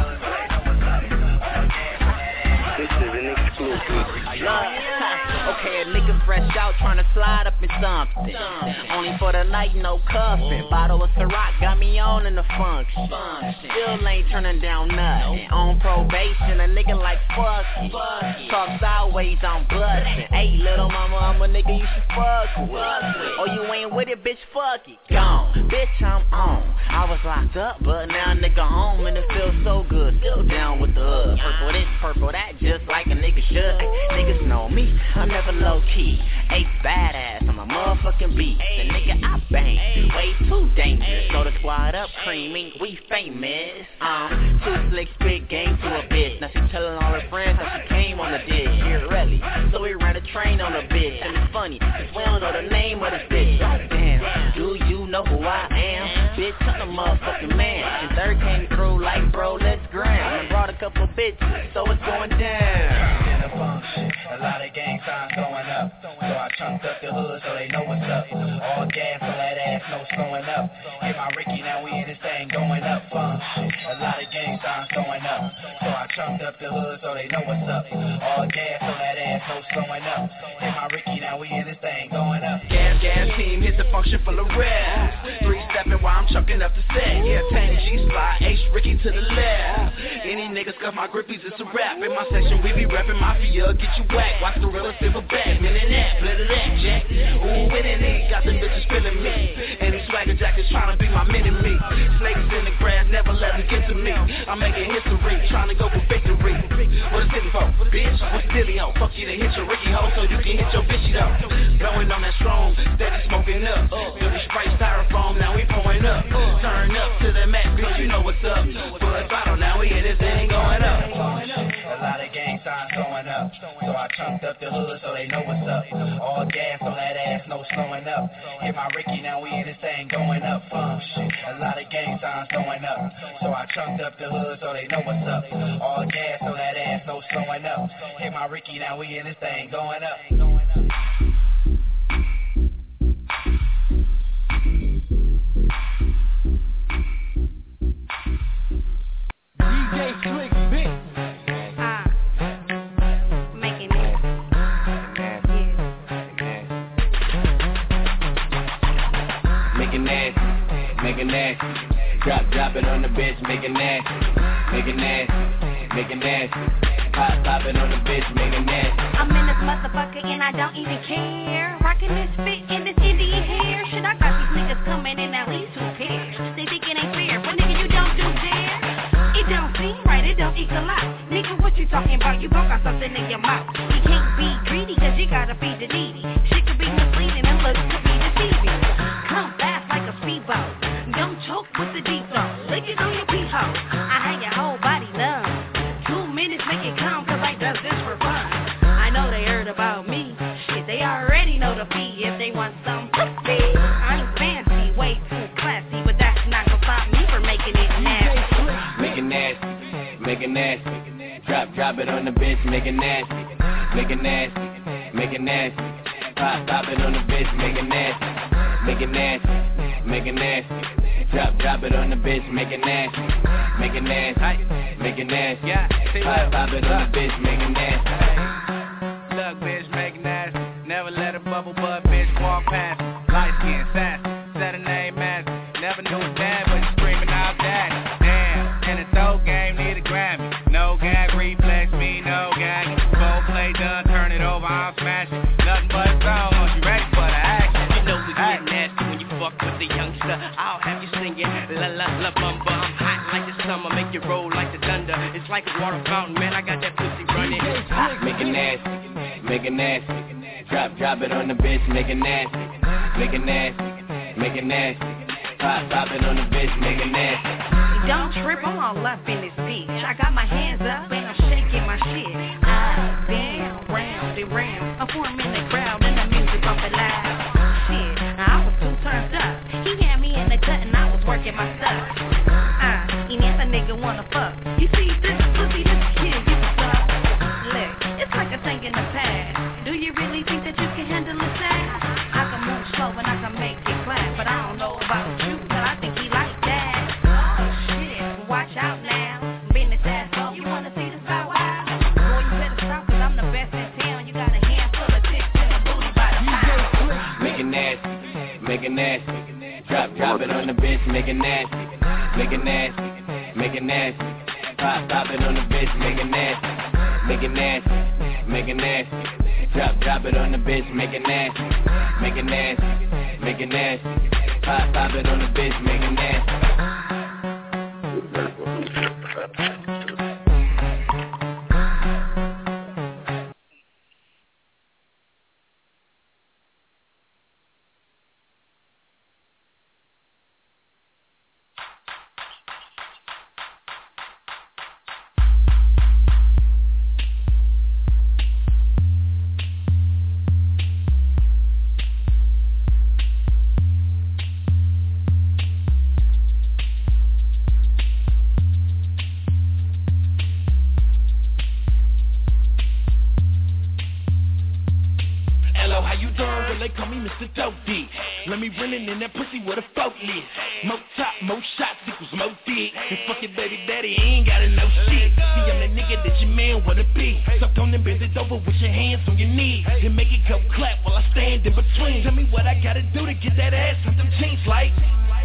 This is an exclusive. Okay, a nigga fresh out tryna slide up in something. Only for the night, no cuffin'. Bottle of Ciroc got me on in the function. Still ain't turning down nothing. On probation, a nigga like fuck it. Talk sideways, I'm bustin'. Hey, little mama, I'm a nigga you should fuck with. Oh, you ain't with it, bitch, fuck it. Gone, bitch, I'm on. I was locked up, but now a nigga home and it feels so good. Still down with the hood. Purple this, purple that, just like a nigga should. Niggas know me, I'm never low key. Ain't badass, I'm a motherfucking beast. The nigga I bang, way too dangerous. So the squad up creaming, we famous. Too slick, spit game to a bitch. Now she telling all her friends that she came on the dish. Here really, so we ran a train on a bitch. And it's funny, cause we don't know the name of this bitch. Oh damn, do you know who I am? Bitch, I'm a motherfucking man. And third came through like bro, let's gram. And brought a couple bitches, so it's going down. A lot of gang signs going up, so I chunked up the hood so they know what's up. All gas on that ass, no slowing up. Hit my Ricky, now we in this thing going up. A lot of gang signs going up, so I chunked up the hood so they know what's up. All gas on that ass, no slowing up. Hit my Ricky, now we in this thing going up. Gas team hit the function full of reps. 3-stepping while I'm I'm chunking up the set. Yeah, Tang G-Spot, H Ricky to the left. Any niggas cuff my grippies, it's a rap. In my section, we be rapping Mafia, get you whack. Watch the real silver back, minute that, split of that, Jack. Ooh, winning it, got them bitches feeling me. And these swagger jackets trying to be my mini-me. Snakes in the grass, never let them get to me. I'm making history, trying to go for victory. What is it for, bitch? What's dilly on? Fuck you to hit your Ricky hoe so you can hit your bitchy though. Blowing on that strong, steady smoking up. Feel the Sprite styrofoam, now we pouring up. Turn up to the max, bitch, you know what's up. Full bottle, now we hear this thing going up. A lot of gang signs going up, so I chunked up the hood so they know what's up. All gas on that ass, no slowing up. Hit my Ricky, now we in this thing going up. Shit. A lot of gang signs going up, so I chunked up the hood so they know what's up. All gas on that ass, no slowing up. Hit my Ricky, now we in this thing going up. DJ Slick Vic. Making it. Making nasty, making nasty. Drop it on the bitch, making nasty, making nasty, making nasty. Pop it on the bitch, making nasty. I'm in this motherfucker and I don't even care. Rocking this fit in this Indian hair. Shit, I got these niggas coming in at least 2 pairs. They think it ain't fair, but nigga, you don't do dare. It don't seem right, it don't equal out. Nigga, what you talking about? You both got something in your mouth. You can't be greedy cause you gotta feed the needy. Shit could be misleading and looks could be deceiving. Come fast like a speedboat. Don't choke with the deep throat. Lick it on your pee hole. I hang your whole body numb. 2 minutes make it come cause I does this for fun. I know they heard about me. Shit, they already know the fee if they want some pussy. I ain't fancy, way too classy, but that's not gonna stop me from making it nasty. Making nasty, making nasty. Drop it on the bitch, making nasty, making nasty, making nasty. Pop it on the bitch, making nasty, making nasty, making nasty. Drop it on the bitch, making nasty, making nasty, making nasty. Pop it on the bitch, making nasty. Look, bitch, making nasty. Never let a bubble butt bitch walk past. Light skin, sassy, said her name Massey. Never knew a dad, but screaming out daddy. Damn, in the throw game, need a Grammy. No gag, reflex, me, no gag. Full play done, turn it over, I'm smashing. Nothing but zone, you ready for the action? You know we get nasty when you fuck with the youngster. I'll have you singing la la la bumba. I'm hot like the summer, make it roll like the thunder. It's like a water fountain, man, I got that pussy running. Making nasty, making nasty. Drop it on the bitch, making nasty, making nasty, making nasty. Pop it on the bitch, making nasty. Don't trip, I'm all up in this bitch. I got my hands up and I'm shaking my shit. Up, down, round and round. I'm forming the crowd and the music bumping loud. Shit, I was too turned up. He had me in the cut and I was working my stuff. And if a nigga wanna fuck, you see this pussy, this kid, you suck. Look, it's like a thing in the past. Do you really think that you can handle it fast? I can move slow and I can make it clap, but I don't know about you, but I think he like that. Oh shit, watch out now. Business ass up, you wanna see the side wild? Boy, you better stop cause I'm the best in town. You got a handful of dicks and a booty by the pound. Making nasty, making nasty. Drop it on the bitch, making nasty, making nasty, making nasty. Pop it on the bitch, making nasty, making nasty, making nasty. Drop it on the bitch, making nasty, making nasty, making nasty. Pop it on the bitch, making nasty. Let me running in that pussy with a forklift. More top, more shots equals more dick. And fuck your baby daddy, ain't gotta know shit. See, I'm that nigga that your man wanna be. So don't and bend it over with your hands on your knees. And make it go clap while I stand in between. Tell me what I gotta do to get that ass with them jeans like.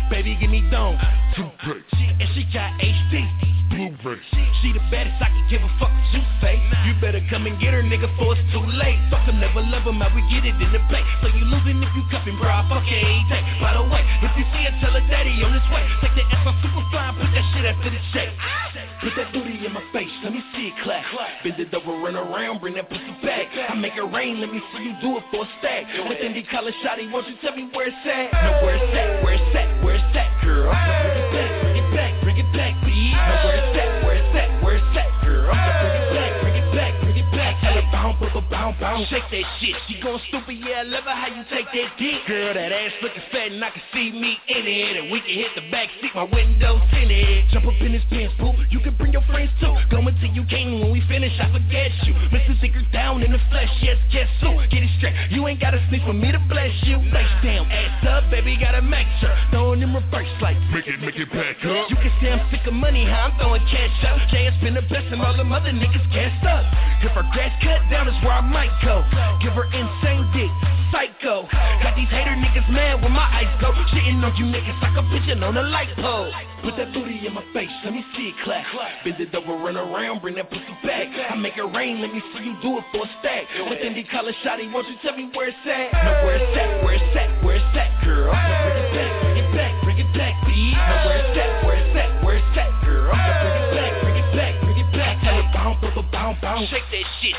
baby, give me dome. And she got HD. She the baddest, I can give a fuck what you say. You better come and get her, nigga, before it's too late. Fuck them, never love them, how we get it in the play. So you losing if you cuffin', bro, I fuck your every day. By the way, if you see her, tell her daddy on his way. Take the ass on Superfly and put that shit after the shake. Put that booty in my face, let me see it clap. Bend it over, run around, bring that pussy back. I make it rain, let me see you do it for a stack. With Indy collar shotty, won't you tell me where it's at? No, where it's at, where it's at, where it's at, girl. Now bring it back, bring it back, bring it back, bitch. Now where it's at, where it's at, where it's at, girl. Now bring it back, bring it back, bring it back. Tell her bounce, bounce, bounce, shake that shit. She going stupid, yeah, I love her how you take that dick. Girl, that ass looking fat and I can see me in it. And we can hit the back seat, my windows tinted. Jump up in his pants, poop, you can bring your friends too. Go until you came, when we finish, I forget you. Mr. Zicker down in the flesh, yes, guess who? Get it straight, you ain't gotta sneak for me to bless you. Face down, ass up, baby, gotta make sure. Throwing in reverse like, make it back up. You can say I'm sick of money, how I'm throwing cash up. JS been the best and all them other niggas gassed up. If her grass cut down is where I might go. Give her insane dick, psycho. Got these hater niggas mad when my eyes go. Shitting on you niggas like a pigeon on a light pole. Put that booty in my face, let me see it clap. Bend it over, run around, bring that pussy back. I make it rain, let me see you do it for a stack. With Indy collar shotty, won't you tell me where it's at? Now where it's at, where it's at, where it's at, girl. Now bring it back, bring it back, bring it back, bitch. Now where it's at, where it's at, where it's at, girl. Now bring it back, bring it back, bring it back. Tell her bounce, bounce, bounce, shake that shit.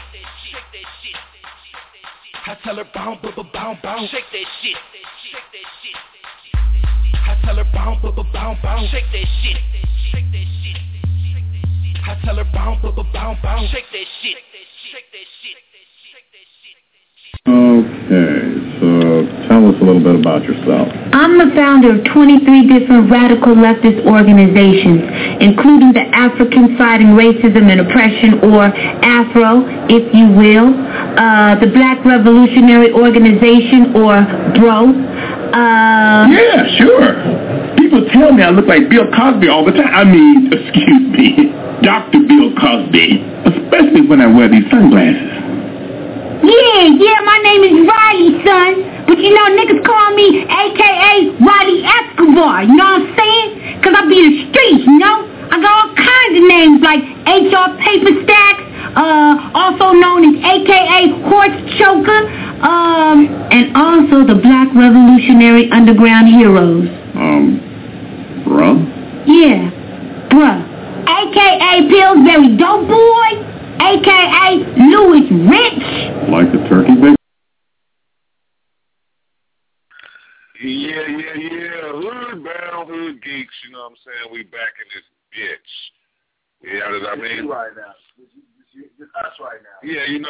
I tell her bounce, bounce, shake that shit. I tell her bounce, bounce, shake that shit. I tell her bounce, bounce, shake that shit. Okay, so tell us a little bit about yourself. I'm the founder of 23 different radical leftist organizations, including the African Fighting Racism and Oppression, or AFRO, if you will, the Black Revolutionary Organization, or BRO. Yeah, sure. People tell me I look like Bill Cosby all the time. I mean, excuse me, Dr. Bill Cosby, especially when I wear these sunglasses. Yeah, my name is Riley, son. But you know, niggas call me a.k.a. Riley Escobar, you know what I'm saying? Because I be in the streets, you know? I got all kinds of names like H.R. Paper Stacks, also known as a.k.a. Horse Choker, and also the Black Revolutionary Underground Heroes. Bruh? Yeah, bruh. A.k.a. Pillsbury Dope Boy, a.k.a. Louis Rich. Like the turkey bake? Yeah. Hood bound, hood geeks, you know what I'm saying? We back in this bitch. Yeah, you know what I mean? You right now. It's us right now. Yeah, it's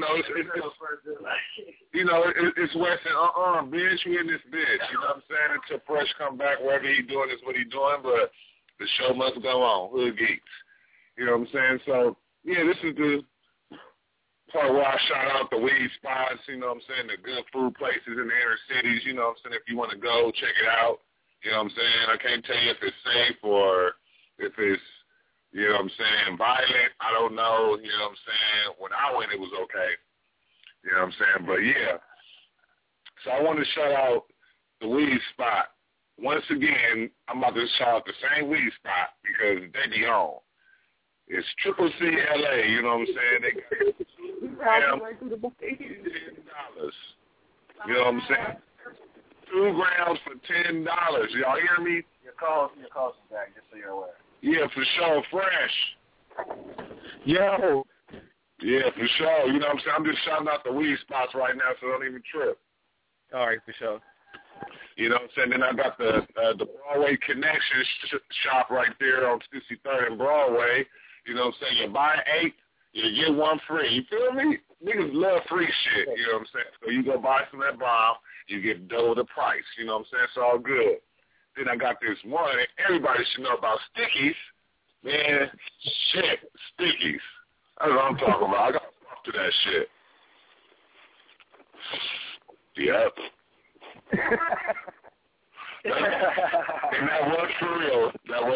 Weston, bitch, we in this bitch. You know what I'm saying? Until Fresh come back, wherever he doing is what he doing, but the show must go on. Hood geeks. You know what I'm saying? So, yeah, this is the part where I shout out the weed spots, you know what I'm saying, the good food places in the inner cities, you know what I'm saying, if you want to go, check it out, you know what I'm saying. I can't tell you if it's safe or if it's, you know what I'm saying, violent. I don't know, you know what I'm saying. When I went, it was okay, you know what I'm saying, but yeah. So I want to shout out the weed spot. Once again, I'm about to shout out the same weed spot because they be on. It's Triple C LA, you know what I'm saying? They got $10. You know what I'm saying? 2 grams for $10. Y'all hear me? Your calls back, just so you're aware. Yeah, for sure. Fresh. Yo. Yeah, for sure. You know what I'm saying? I'm just shouting out the weed spots right now, so don't even trip. All right, for sure. You know what I'm saying? Then I got the Broadway Connection shop right there on 63rd and Broadway. You know what I'm saying? You buy 8, you get 1 free. You feel me? Niggas love free shit. You know what I'm saying? So you go buy some of that bomb, you get double the price. You know what I'm saying? It's all good. Then I got this one. Everybody should know about Stickies. Man, shit, Stickies. That's what I'm talking about. I got to talk to that shit. Yep. And that was for real.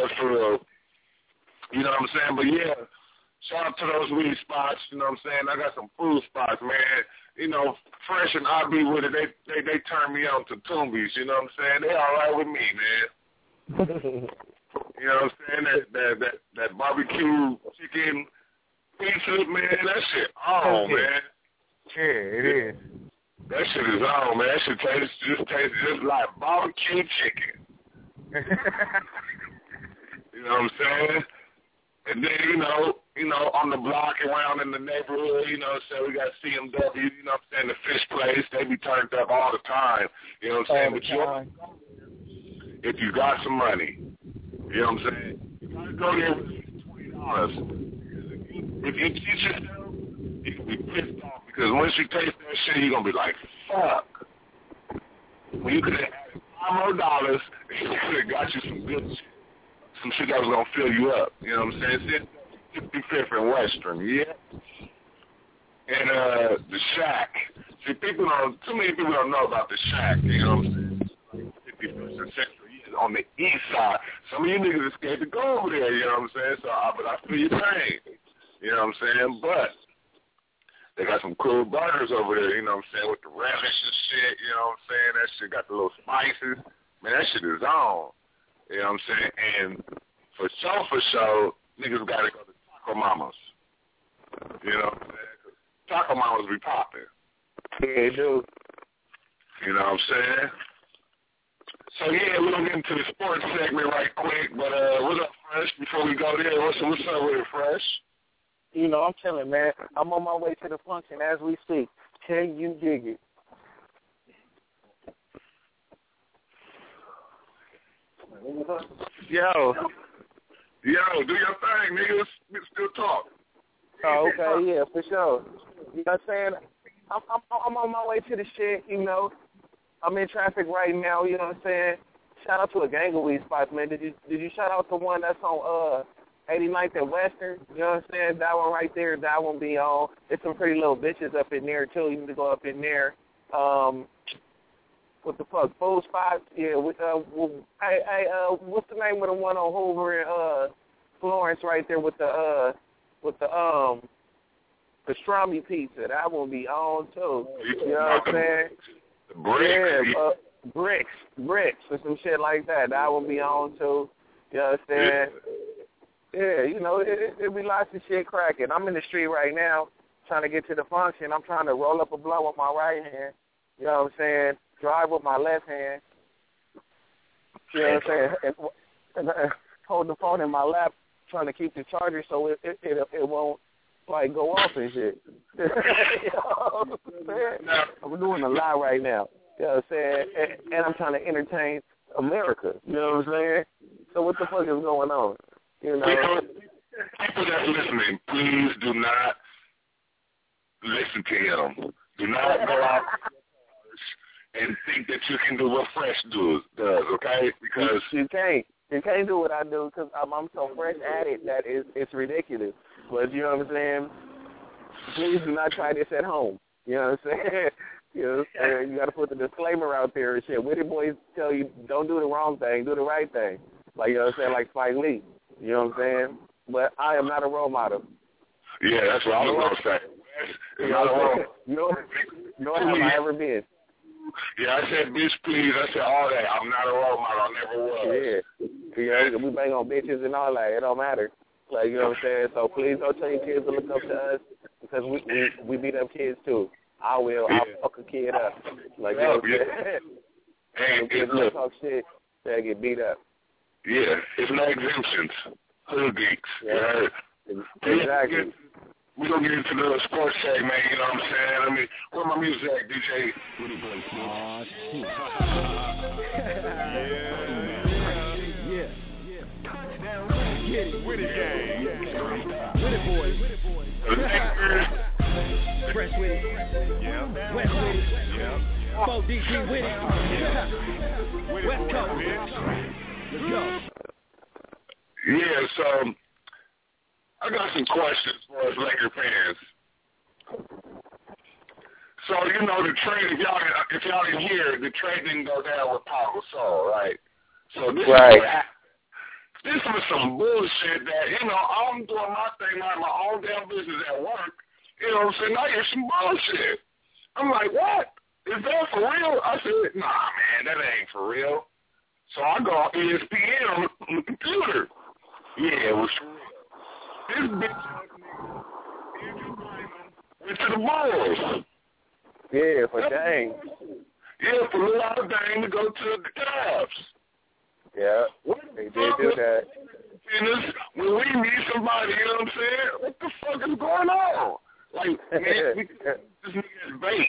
You know what I'm saying? But yeah, shout out to those weed spots. You know what I'm saying? I got some food spots, man. You know, Fresh and I be with it. They turn me on to Toombies. You know what I'm saying? They all right with me, man. You know what I'm saying? That barbecue chicken pizza, man, that shit man. Yeah, it is. That shit is on, man. That shit tastes just like barbecue chicken. You know what I'm saying? And then, you know, on the block around in the neighborhood, you know, so we got CMW, you know what I'm saying, the fish place, they be turned up all the time. You know what I'm saying? But if you got some money, you know what I'm saying, you gotta go there with $20. If you teach yourself, you can be pissed off because once you taste that shit, you're gonna be like, fuck. When you could have had $5 more, you could have got you some good shit. Some shit that was going to fill you up. You know what I'm saying? It's 55th and Western, yeah? And the Shack. See, too many people don't know about the Shack, you know what I'm saying? 55th and Central, yeah, on the east side. Some of you niggas are scared to go over there, you know what I'm saying? So, but I feel your pain, you know what I'm saying? But they got some cool burgers over there, you know what I'm saying, with the relish and shit, you know what I'm saying? That shit got the little spices. Man, that shit is on. You know what I'm saying? And for sure, niggas got to go to Taco Mamas. You know what I'm saying? 'Cause Taco Mamas be popping. Yeah, they do. You know what I'm saying? So, yeah, we're going to get into the sports segment right quick. But what's up, Fresh, before we go there? What's up with it, Fresh? You know, I'm chilling, man. I'm on my way to the function as we speak. Can you dig it? Yo, do your thing, niggas. We still talk. Oh, okay, yeah, for sure. You know what I'm saying? I'm on my way to the shit, you know. I'm in traffic right now, you know what I'm saying? Shout out to a gang of weed spots, man. Did you shout out the one that's on 89th and Western? You know what I'm saying? That one right there, that one be on. There's some pretty little bitches up in there, too. You need to go up in there. What the fuck? Food spots? Yeah. What's the name of the one on Hoover and Florence right there with the pastrami pizza? That one be on too. You know what I'm saying? Yeah, bricks or some shit like that. That one be on too. You know what I'm saying? Yeah, you know, it be lots of shit cracking. I'm in the street right now trying to get to the function. I'm trying to roll up a blunt with my right hand. You know what I'm saying? Drive with my left hand. You know what I'm saying? And hold the phone in my lap, trying to keep the charger so it won't like go off and shit. You know what I'm saying? I'm doing a lot right now. You know what I'm saying? And I'm trying to entertain America. You know what I'm saying? So what the fuck is going on? You know? People that's listening, please do not listen to him. Do not go out and think that you can do what Fresh does, okay? Because you can't do what I do because I'm so fresh at it that it's ridiculous. But you know what I'm saying? Please do not try this at home. You know what I'm saying? You know what I'm saying? You got to put the disclaimer out there and shit. Witty boys tell you don't do the wrong thing, do the right thing. Like, you know what I'm saying? Like Spike Lee. You know what I'm saying? But I am not a role model. Yeah, that's what I was going to say. You know what I'm saying? Nor have I ever been. Yeah, I said, bitch, please. I said all that. I'm not a role model. I never was. Yeah. You know, we bang on bitches and all that. It don't matter. Like, you know what I'm saying? So please don't tell your kids to look up to us because we beat up kids too. I will. I'll fuck a kid up. Like, you know what I'm saying? And if you talk shit, they'll get beat up. Yeah. It's no exemptions. Hood geeks. Yeah. Exactly. We're going to get into the sports segment, you know what I'm saying? Where my music at, DJ? Woody Boy. Aw, shit. Yeah. Touchdown. Get it. Woody gang. Woody boy. Fresh with it. Yeah. West with it. Yeah. 4DG with it. Yeah. West Coast. Let's go. Yeah, so I got some questions for us Laker fans. So, you know, the trade, if y'all didn't hear, the trade didn't go down with Pau Gasol, right? So this was some bullshit that, you know, I'm doing my thing, my own damn business at work. You know what I'm saying? Now you're some bullshit. I'm like, what? Is that for real? I said, nah, man, that ain't for real. So I go on ESPN on the computer. Yeah, it was this bitch Andrew Bynum went to the Bulls. Yeah, for Dame. Yeah, for Lil Dame to go to the Cavs. Yeah, they did do that. When we meet somebody, you know what I'm saying? What the fuck is going on? Like, man, this nigga is bait.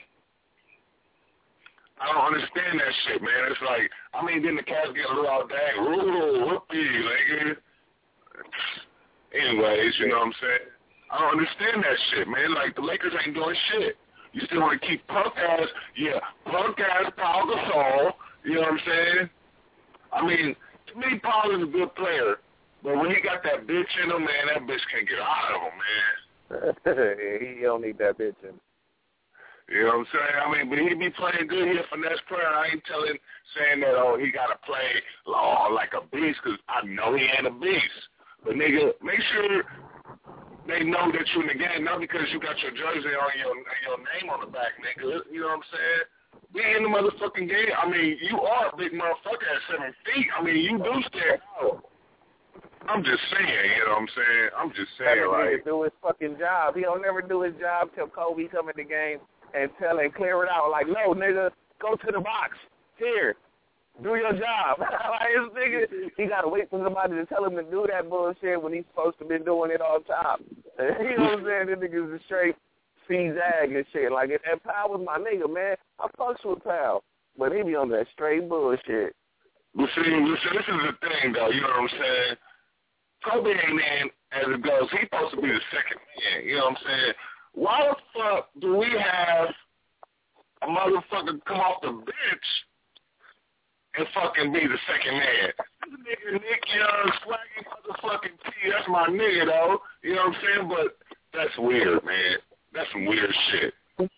I don't understand that shit, man. It's like, I mean, then the Cavs get a little dang, whoopie, like, anyways, you know what I'm saying? I don't understand that shit, man. Like, the Lakers ain't doing shit. You still want to keep punk ass Paul Gasol, you know what I'm saying? I mean, to me, Paul is a good player, but when he got that bitch in him, man, that bitch can't get out of him, man. He don't need that bitch in. You know what I'm saying? I mean, but he be playing good. He a finesse player. I ain't saying that, oh, he got to play like a beast, because I know he ain't a beast. But, nigga, make sure they know that you're in the game, not because you got your jersey on your name on the back, nigga. You know what I'm saying? Be in the motherfucking game. I mean, you are a big motherfucker at 7 feet. I mean, you do stand out. I'm just saying, you know what I'm saying? I'm just saying, that like. Nigga do his fucking job. He don't never do his job till Kobe come in the game and clear it out. Like, no, nigga, go to the box. Here. Do your job. Like, this nigga, he got to wait for somebody to tell him to do that bullshit when he's supposed to be doing it on top. You know what I'm saying? This nigga's a straight C-Zag and shit. Like, and Powell was my nigga, man. I fucks with Powell. But he be on that straight bullshit. But see, listen, this is the thing, though. You know what I'm saying? Kobe ain't in as it goes. He's supposed to be the second man. You know what I'm saying? Why the fuck do we have a motherfucker come off the bench and fucking be the second man? This nigga Nick Young, swaggy motherfucking T, that's my nigga, though. You know what I'm saying? But that's weird, man. That's some weird shit.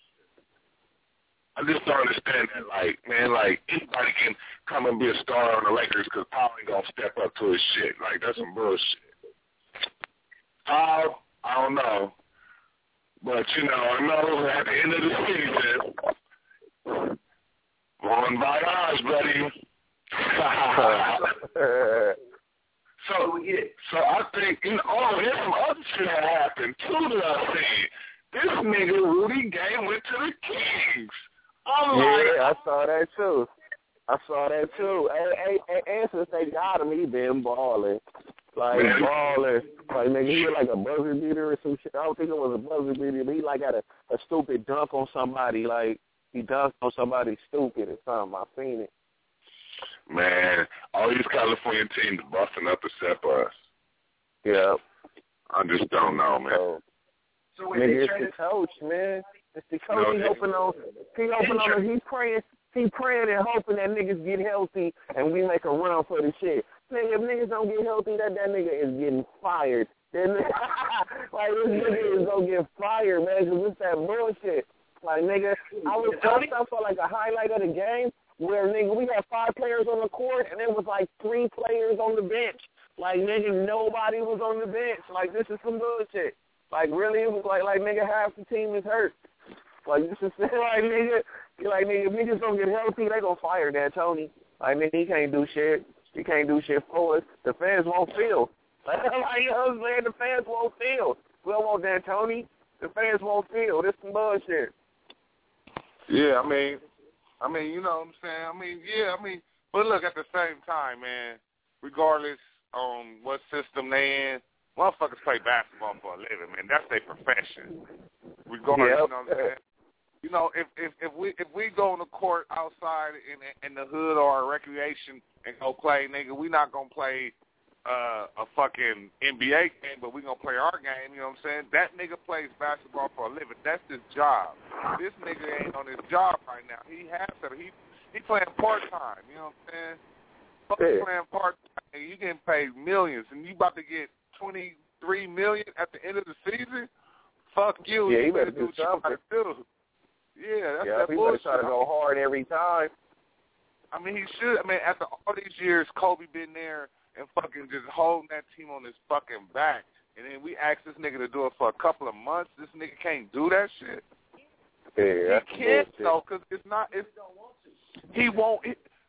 I just don't understand that, like, man, like, anybody can come and be a star on the Lakers because Paul ain't going to step up to his shit. Like, that's some bullshit. I don't know. But, you know, I know at the end of the season, bon voyage, buddy. So I think, you know, there's some other shit that happened, too, that I seen. This nigga, Rudy Gay, went to the Kings. Yeah, I saw that too. And since they got him, he been balling. Like, balling. Like, nigga, he was like a buzzer beater or some shit. I don't think it was a buzzer beater, but he, like, had a stupid dunk on somebody. Like, he dunked on somebody stupid or something. I seen it. Man, all these California teams busting up except us. Yeah. I just don't know, man. So nigga, it's the coach, man. It's the coach. He praying and hoping that niggas get healthy and we make a run for the shit. Nigga, if niggas don't get healthy, that nigga is getting fired. Like, this nigga is gonna get fired, man, because it's that bullshit. Like, nigga, I saw like a highlight of the game where, nigga, we had 5 players on the court and there was like 3 players on the bench. Like, nigga, nobody was on the bench. Like, this is some bullshit. Like, really, it was like nigga, half the team is hurt. Like, this is like, nigga, if niggas don't get healthy, they gonna fire D'Antoni. Like, nigga, he can't do shit. He can't do shit for us. The fans won't feel. Like, you know what I'm saying? The fans won't feel. We don't want D'Antoni. The fans won't feel. This some bullshit. Yeah, I mean, you know what I'm saying? But look, at the same time, man, regardless on what system they in, motherfuckers play basketball for a living, man. That's their profession. Regardless, you know what I'm saying? You know, if we go on the court outside in the hood or a recreation and go play, nigga, we not gonna play a fucking NBA game, but we gonna play our game. You know what I'm saying? That nigga plays basketball for a living. That's his job. This nigga ain't on his job right now. He has to. He playing part time. You know what I'm saying? Fucking playing part time, and you getting paid millions, and you about to get $23 million at the end of the season. Fuck you. Yeah, you better do something. Yeah, that's that he bullshit. Better try to go hard every time. I mean, he should. I mean, after all these years, Kobe been there and fucking just holding that team on his fucking back, and then we asked this nigga to do it for a couple of months. This nigga can't do that shit. Yeah, he can't though, because he won't.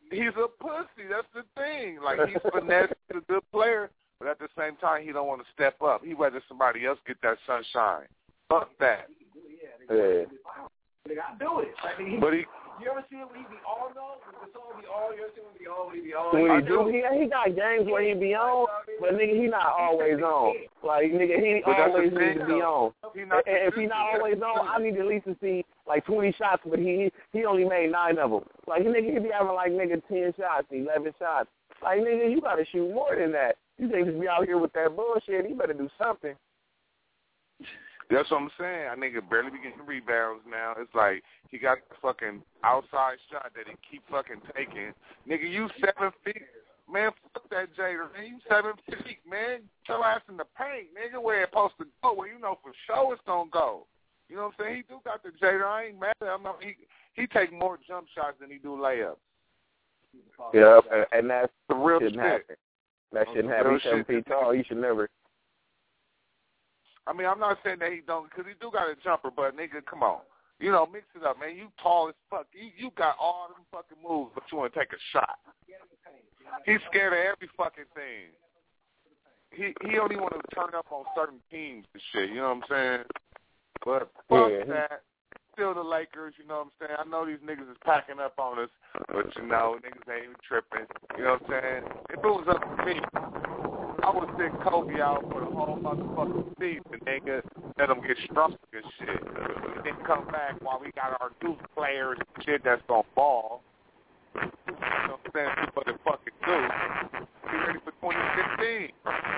he's a pussy. That's the thing. Like, he's finesse, he's a good player, but at the same time, he don't want to step up. He rather somebody else get that sunshine. Fuck that. Yeah. Nigga, I do it. Like, But he. You ever see it when he be on though? When the song be on, you ever see when he be on? When he do, he got games where he be on, but nigga, he not always on. Like nigga, he always needs to be on. And if he not always on, I need at least to see like 20 shots, but he only made 9 of them. Like nigga, he be having like nigga 10 shots, 11 shots. Like nigga, you gotta shoot more than that. You can't just be out here with that bullshit. You better do something. That's what I'm saying. I nigga barely be getting rebounds now. It's like he got the fucking outside shot that he keep fucking taking. Nigga, you 7 feet. Man, fuck that Jada, man. You 7 feet, man. Get your ass in the paint, nigga, where it's supposed to go, where you know for sure it's going to go. You know what I'm saying? He do got the Jada. I ain't mad at him. He take more jump shots than he do layups. Yeah, and that's the real shit. Happen. That shouldn't happen. He's 7 feet tall. You should never. I mean, I'm not saying that he don't, because he do got a jumper, but nigga, come on. You know, mix it up, man. You tall as fuck. You got all them fucking moves, but you want to take a shot. He's scared of every fucking thing. He only want to turn up on certain teams and shit, you know what I'm saying? But fuck that. Still the Lakers, you know what I'm saying? I know these niggas is packing up on us, but you know, niggas ain't even tripping. You know what I'm saying? If it was up to me, I would send Kobe out for the whole motherfucking season, nigga. Let him get strong and shit. And then come back while we got our youth players and shit that's gonna ball. You know what I'm saying? What the fucking do. Be ready for 2015.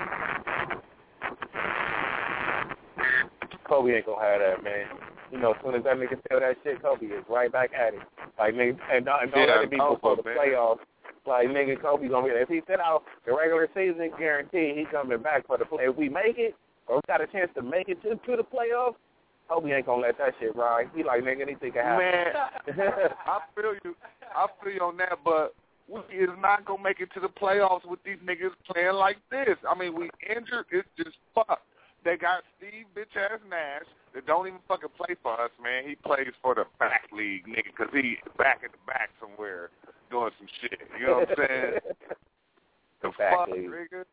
Kobe ain't gonna have that, man. You know, as soon as that nigga tell that shit, Kobe is right back at it. Like, nigga, and don't let it be before the playoffs. Like, nigga, Kobe gonna be there. If he sit out the regular season, guaranteed he coming back for the play. If we make it, or we got a chance to make it to the playoffs, Kobe ain't gonna let that shit ride. He like, nigga, anything can happen. Man, I feel you on that, but we is not gonna make it to the playoffs with these niggas playing like this. I mean, we injured. It's just fucked. They got Steve bitch-ass Nash that don't even fucking play for us, man. He plays for the back league, nigga, because he back in the back somewhere doing some shit. You know what I'm saying? The fuck, nigga?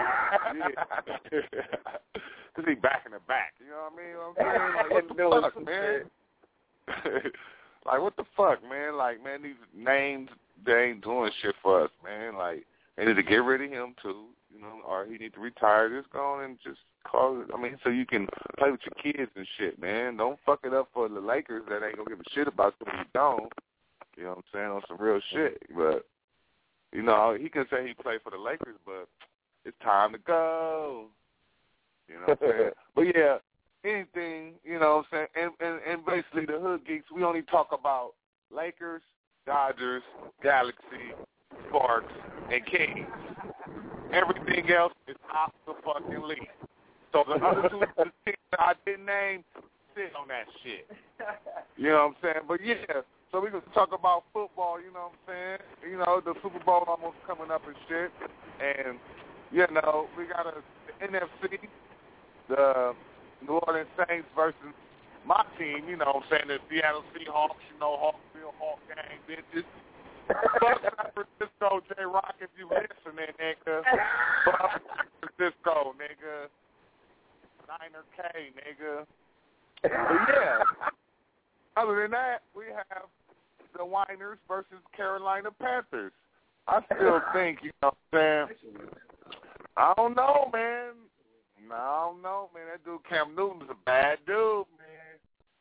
Yeah. Because he back in the back. You know what I mean? Like, what the fuck, man? Like, what the fuck, man? Like, man, these names, they ain't doing shit for us, man. Like, they need to get rid of him, too. You know, or he need to retire. Just go on and just call it. I mean, so you can play with your kids and shit, man. Don't fuck it up for the Lakers that ain't gonna give a shit about something you don't. You know what I'm saying? On some real shit. But, you know, he can say he played for the Lakers, but it's time to go. You know what I'm saying? But, yeah, anything, you know what I'm saying? And basically the Hood Geeks, we only talk about Lakers, Dodgers, Galaxy, Sparks, and Kings. Everything else is off the fucking league. So the other two teams that I didn't name, sit on that shit. You know what I'm saying? But, yeah, so we're going to talk about football, you know what I'm saying? You know, the Super Bowl almost coming up and shit. And, you know, we got the NFC, the New Orleans Saints versus my team, you know what I'm saying, the Seattle Seahawks, you know, Hawksville, Hawk gang bitches. Fuck San Francisco, J-Rock, if you listening, nigga. Fuck San Francisco, nigga. Niner K, nigga. But yeah, other than that, we have the Winers versus Carolina Panthers. I still think, you know what I'm saying, I don't know, man. I don't know, man. That dude Cam Newton's a bad dude, man.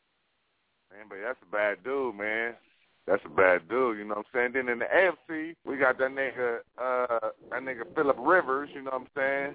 Man, but that's a bad dude, man. That's a bad dude, you know what I'm saying? Then in the AFC, we got that nigga Phillip Rivers, you know what I'm saying?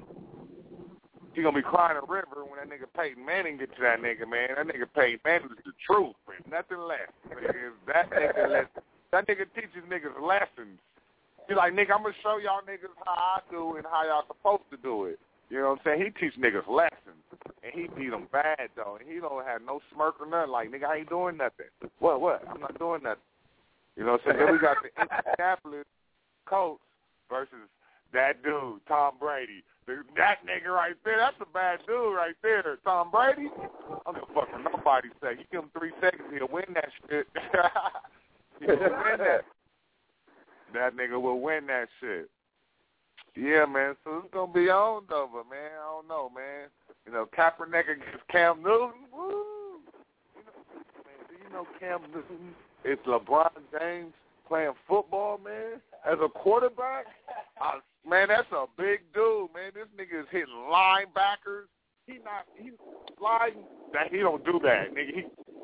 He gonna be crying a river when that nigga Peyton Manning get to that nigga, man. That nigga Peyton Manning is the truth, man. Nothing less. That nigga teaches niggas lessons. He's like, nigga, I'm gonna show y'all niggas how I do and how y'all supposed to do it. You know what I'm saying? He teach niggas lessons. And he beat them bad, though. And he don't have no smirk or nothing. Like, nigga, I ain't doing nothing. What? I'm not doing nothing. You know what I'm saying? Then we got the Indianapolis Colts versus that dude, Tom Brady. That nigga right there, that's a bad dude right there. Tom Brady, I don't give a fuck what nobody say. You give him 3 seconds, he'll win that shit. He'll win that. that nigga will win that shit. Yeah, man. So it's gonna be on though, but man, I don't know, man. You know, Kaepernick against Cam Newton. Woo! Do you know Cam Newton is LeBron James playing football, man? As a quarterback, man, that's a big dude, man. This nigga is hitting linebackers. He's sliding. That he don't do that, nigga.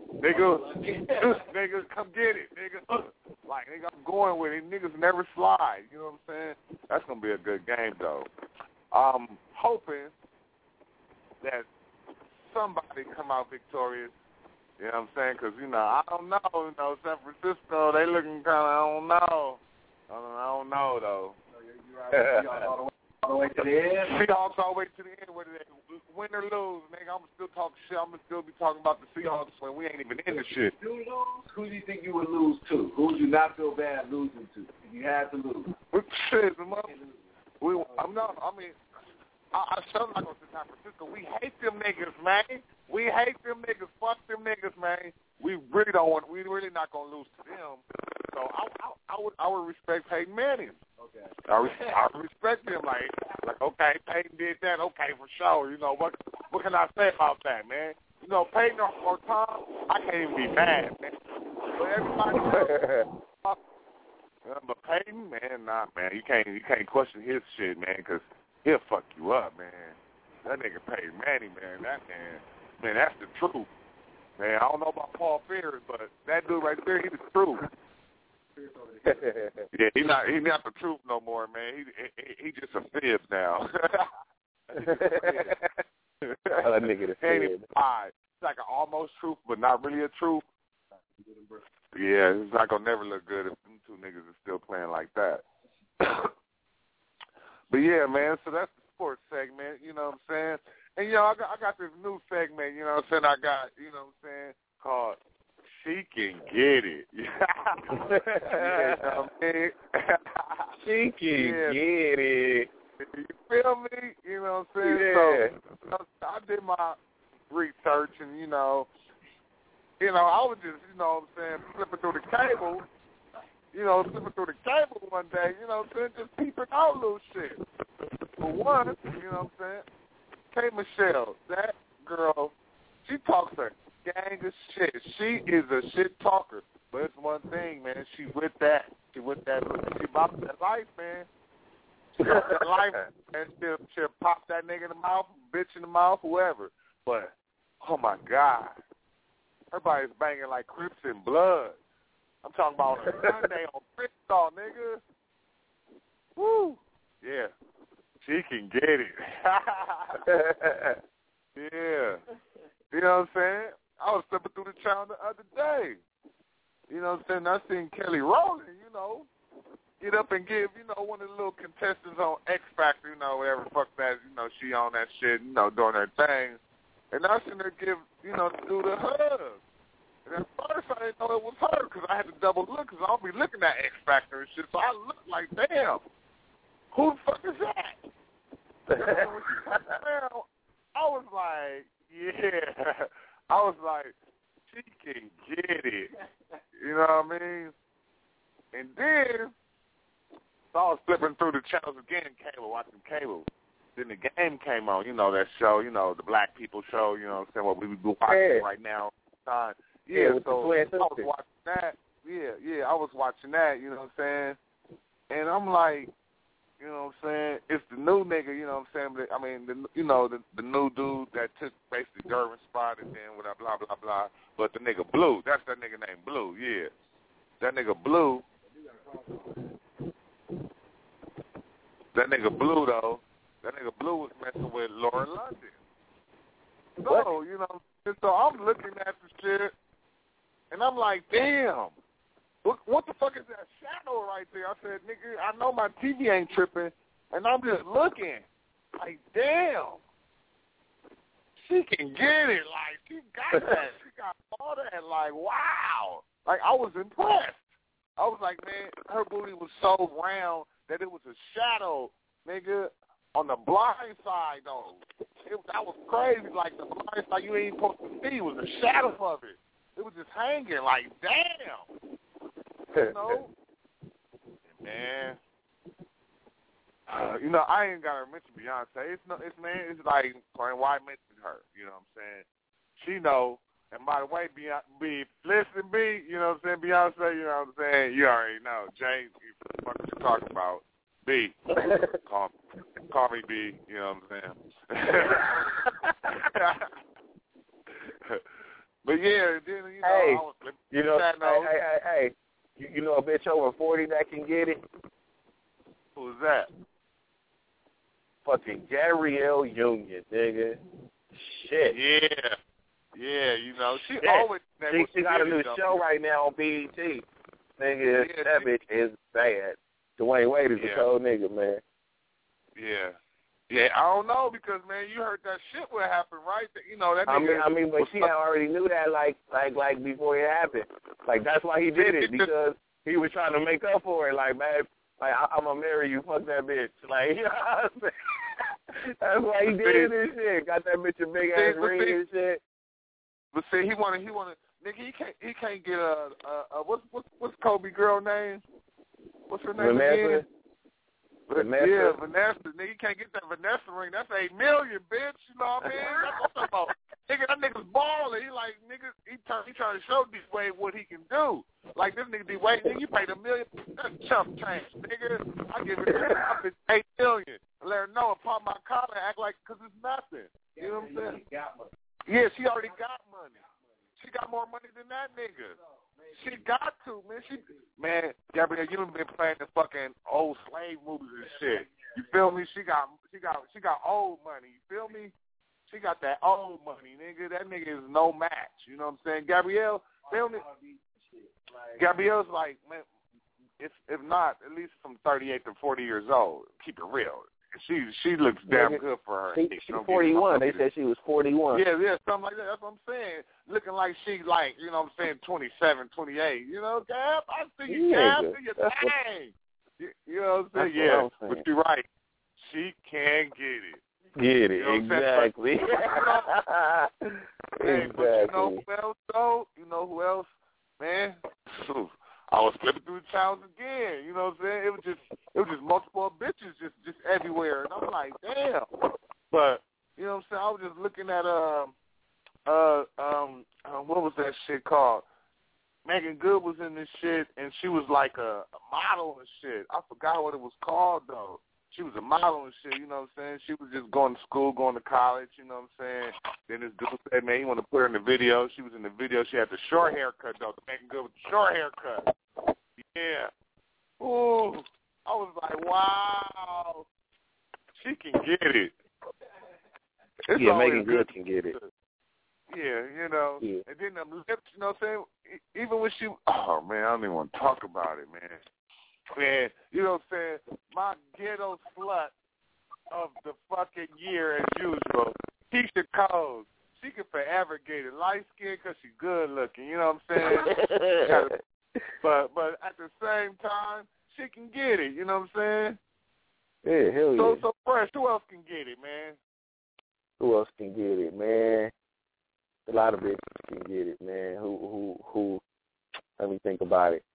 Nigga, come get it, nigga. Like, nigga, I'm going with it. Niggas never slide. You know what I'm saying? That's gonna be a good game, though. Hoping that somebody come out victorious. You know what I'm saying? Because, you know, I don't know. You know, San Francisco, they looking kind of, I don't know. I don't know, though. All the way to the end? Seahawks all the way to the end. Whether they win or lose, nigga, I'm going to still talk shit. I'm going to still be talking about the Seahawks when we ain't even in the shit. If you lose, who do you think you would lose to? Who would you not feel bad losing to if you had to lose? Shit, I still not going to San Francisco. We hate them niggas, man. We hate them niggas. Fuck them niggas, man. We really don't want. We really not going to lose to them. So I would respect Peyton Manning. Okay. I respect him. Like okay, Peyton did that. Okay, for sure. You know what can I say about that, man? You know, Peyton or Tom, I can't even be mad, man. But everybody else, but Peyton, man, nah, man. You can't question his shit, man, because he'll fuck you up, man. That nigga Peyton Manning, man. Man, that's the truth. Man, I don't know about Paul Pierce, but that dude right there, he's the truth. Yeah, he's not the truth no more, man. He just a fib now. That nigga the fib. It's like an almost truth, but not really a truth. Yeah, it's not gonna never look good if them two niggas are still playing like that. But yeah, man. So that's the sports segment. You know what I'm saying? And you know, I got this new segment. You know what I'm saying? I got, you know what I'm saying, called She Can Get It. Yeah, you know what I mean? She can get it. You feel me? You know what I'm saying? Yeah. So I did my research, and you know, I was just, you know what I'm saying, flipping through the cable. You know, flipping through the cable one day. You know what I'm saying? Just peeping out little shit. For one, you know what I'm saying? K. Michelle, that girl, she talks a gang of shit. She is a shit talker. But it's one thing, man. She with that. She about that life, man. She about that life, and she'll pop that nigga in the mouth, bitch in the mouth, whoever. But, oh my God. Everybody's banging like Crips and Bloods. I'm talking about on a Sunday on Crystal, nigga. Woo. Yeah. She can get it. Yeah. You know what I'm saying? I was flipping through the channel the other day. You know what I'm saying? I seen Kelly Rowland, you know, get up and give, you know, one of the little contestants on X Factor, you know, whatever fuck that, you know, she on that shit, you know, doing her thing. And I seen her give, you know, do the hug. And at first I didn't know it was her because I had to double look because I'll be looking at X Factor and shit. So I looked like, damn, who the fuck is that? And when she turned around, I was like, yeah. I was like, she can get it. You know what I mean? And then, so I was flipping through the channels again, cable, watching cable. Then the game came on, you know, that show, you know, the Black People show, you know what I'm saying, what we be watching right now. Yeah, so I was watching that. Yeah, I was watching that, you know what I'm saying? And I'm like, you know what I'm saying, it's the new nigga, you know what I'm saying? I mean, the new dude that took basically Gervin's spot and then whatever, blah, blah, blah. But the nigga Blue, that's that nigga named Blue, yeah. That nigga Blue, though, that nigga Blue was messing with Lauren London. So, you know, so I'm looking at the shit, and I'm like, damn, what the fuck is that shadow right there? I said, nigga, I know my TV ain't tripping, and I'm just looking. Like, damn. She can get it. Like, she got that. She got all that. Like, wow. Like, I was impressed. I was like, man, her booty was so round that it was a shadow, nigga, on the blind side, though. That was crazy. Like, the blind side you ain't supposed to see was a shadow of it. It was just hanging. Like, damn. You know? Man, man. You know, I ain't gotta mention Beyonce. It's like why mention her? You know what I'm saying? She know. And by the way, listen, B, you know what I'm saying? Beyonce, you know what I'm saying? You already know. James, what you talking about? B, call me B, you know what I'm saying? But yeah, then, you know, hey, I was you know, hey, you know a bitch over 40 that can get it? Who's that? Fucking Gabrielle Union, nigga. Shit. Yeah, you know, she always... She got a new show right now on BET. Nigga, that bitch is bad. Dwayne Wade is a cold nigga, man. Yeah, I don't know because, man, you heard that shit would happen, right? You know, that nigga... I mean, but she already knew that, like before it happened. Like, that's why he did it, because he was trying to make up for it. Like, man, like, I'm going to marry you, fuck that bitch. Like, you know what I'm saying? That's why he did this shit. Got that bitch a big-ass ring and shit. But see, he wanted, nigga, he can't get what's Kobe girl name? What's her name again? Vanessa. Yeah, Vanessa. Nigga, you can't get that Vanessa ring. That's $8 million, bitch. You know what I mean? That's what I'm talking about. Nigga, that nigga's balling. He like, nigga, he trying to show D-Wade what he can do. Like, this nigga D-Wade, nigga, you paid $1 million. That's chump change, nigga. I give it $8 million. Let her know and pop my collar and act like, because it's nothing. You know what I'm saying? Yeah, she already got money. She got more money than that nigga. She got to, man. Gabrielle, you done been playing the fucking old slave movies and shit. You feel me? She got old money. You feel me? She got that old money, nigga. That nigga is no match. You know what I'm saying? Gabrielle's like, man, if not, at least from 38 to 40 years old. Keep it real. She looks damn good for her. She's 41. They said she was 41. Yeah, something like that. That's what I'm saying. Looking like she, like, you know what I'm saying, 27, 28. You know, Gab, I see you, Gab, do your thing. You know what I'm saying? Yeah, but you're right. She can get it. Get it, you know exactly. Hey, but you know who else, though? You know who else? Man, I was flipping through the channels again. You know what I'm saying? It was just multiple bitches just everywhere, and I'm like, damn. But you know what I'm saying? I was just looking at what was that shit called? Megan Good was in this shit, and she was like a model and shit. I forgot what it was called though. She was a model and shit. You know what I'm saying? She was just going to school, going to college. You know what I'm saying? Then this dude said, man, he wanted to put her in the video. She was in the video. She had the short haircut though. Megan Good with the short haircut. Yeah. Ooh. I was like, wow. She can get it. Yeah, Megan Good can get it. Yeah, you know. Yeah. And then them lips, you know what I'm saying? Even when she, oh, man, I don't even want to talk about it, man. Man, you know what I'm saying? My ghetto slut of the fucking year, as usual, Keisha Cole. She can forever get it. Light skin because she's good looking, you know what I'm saying? But at the same time, she can get it, you know what I'm saying? Yeah, hell yeah. So fresh. Who else can get it, man? Who else can get it, man? A lot of bitches can get it, man. Who? Let me think about it.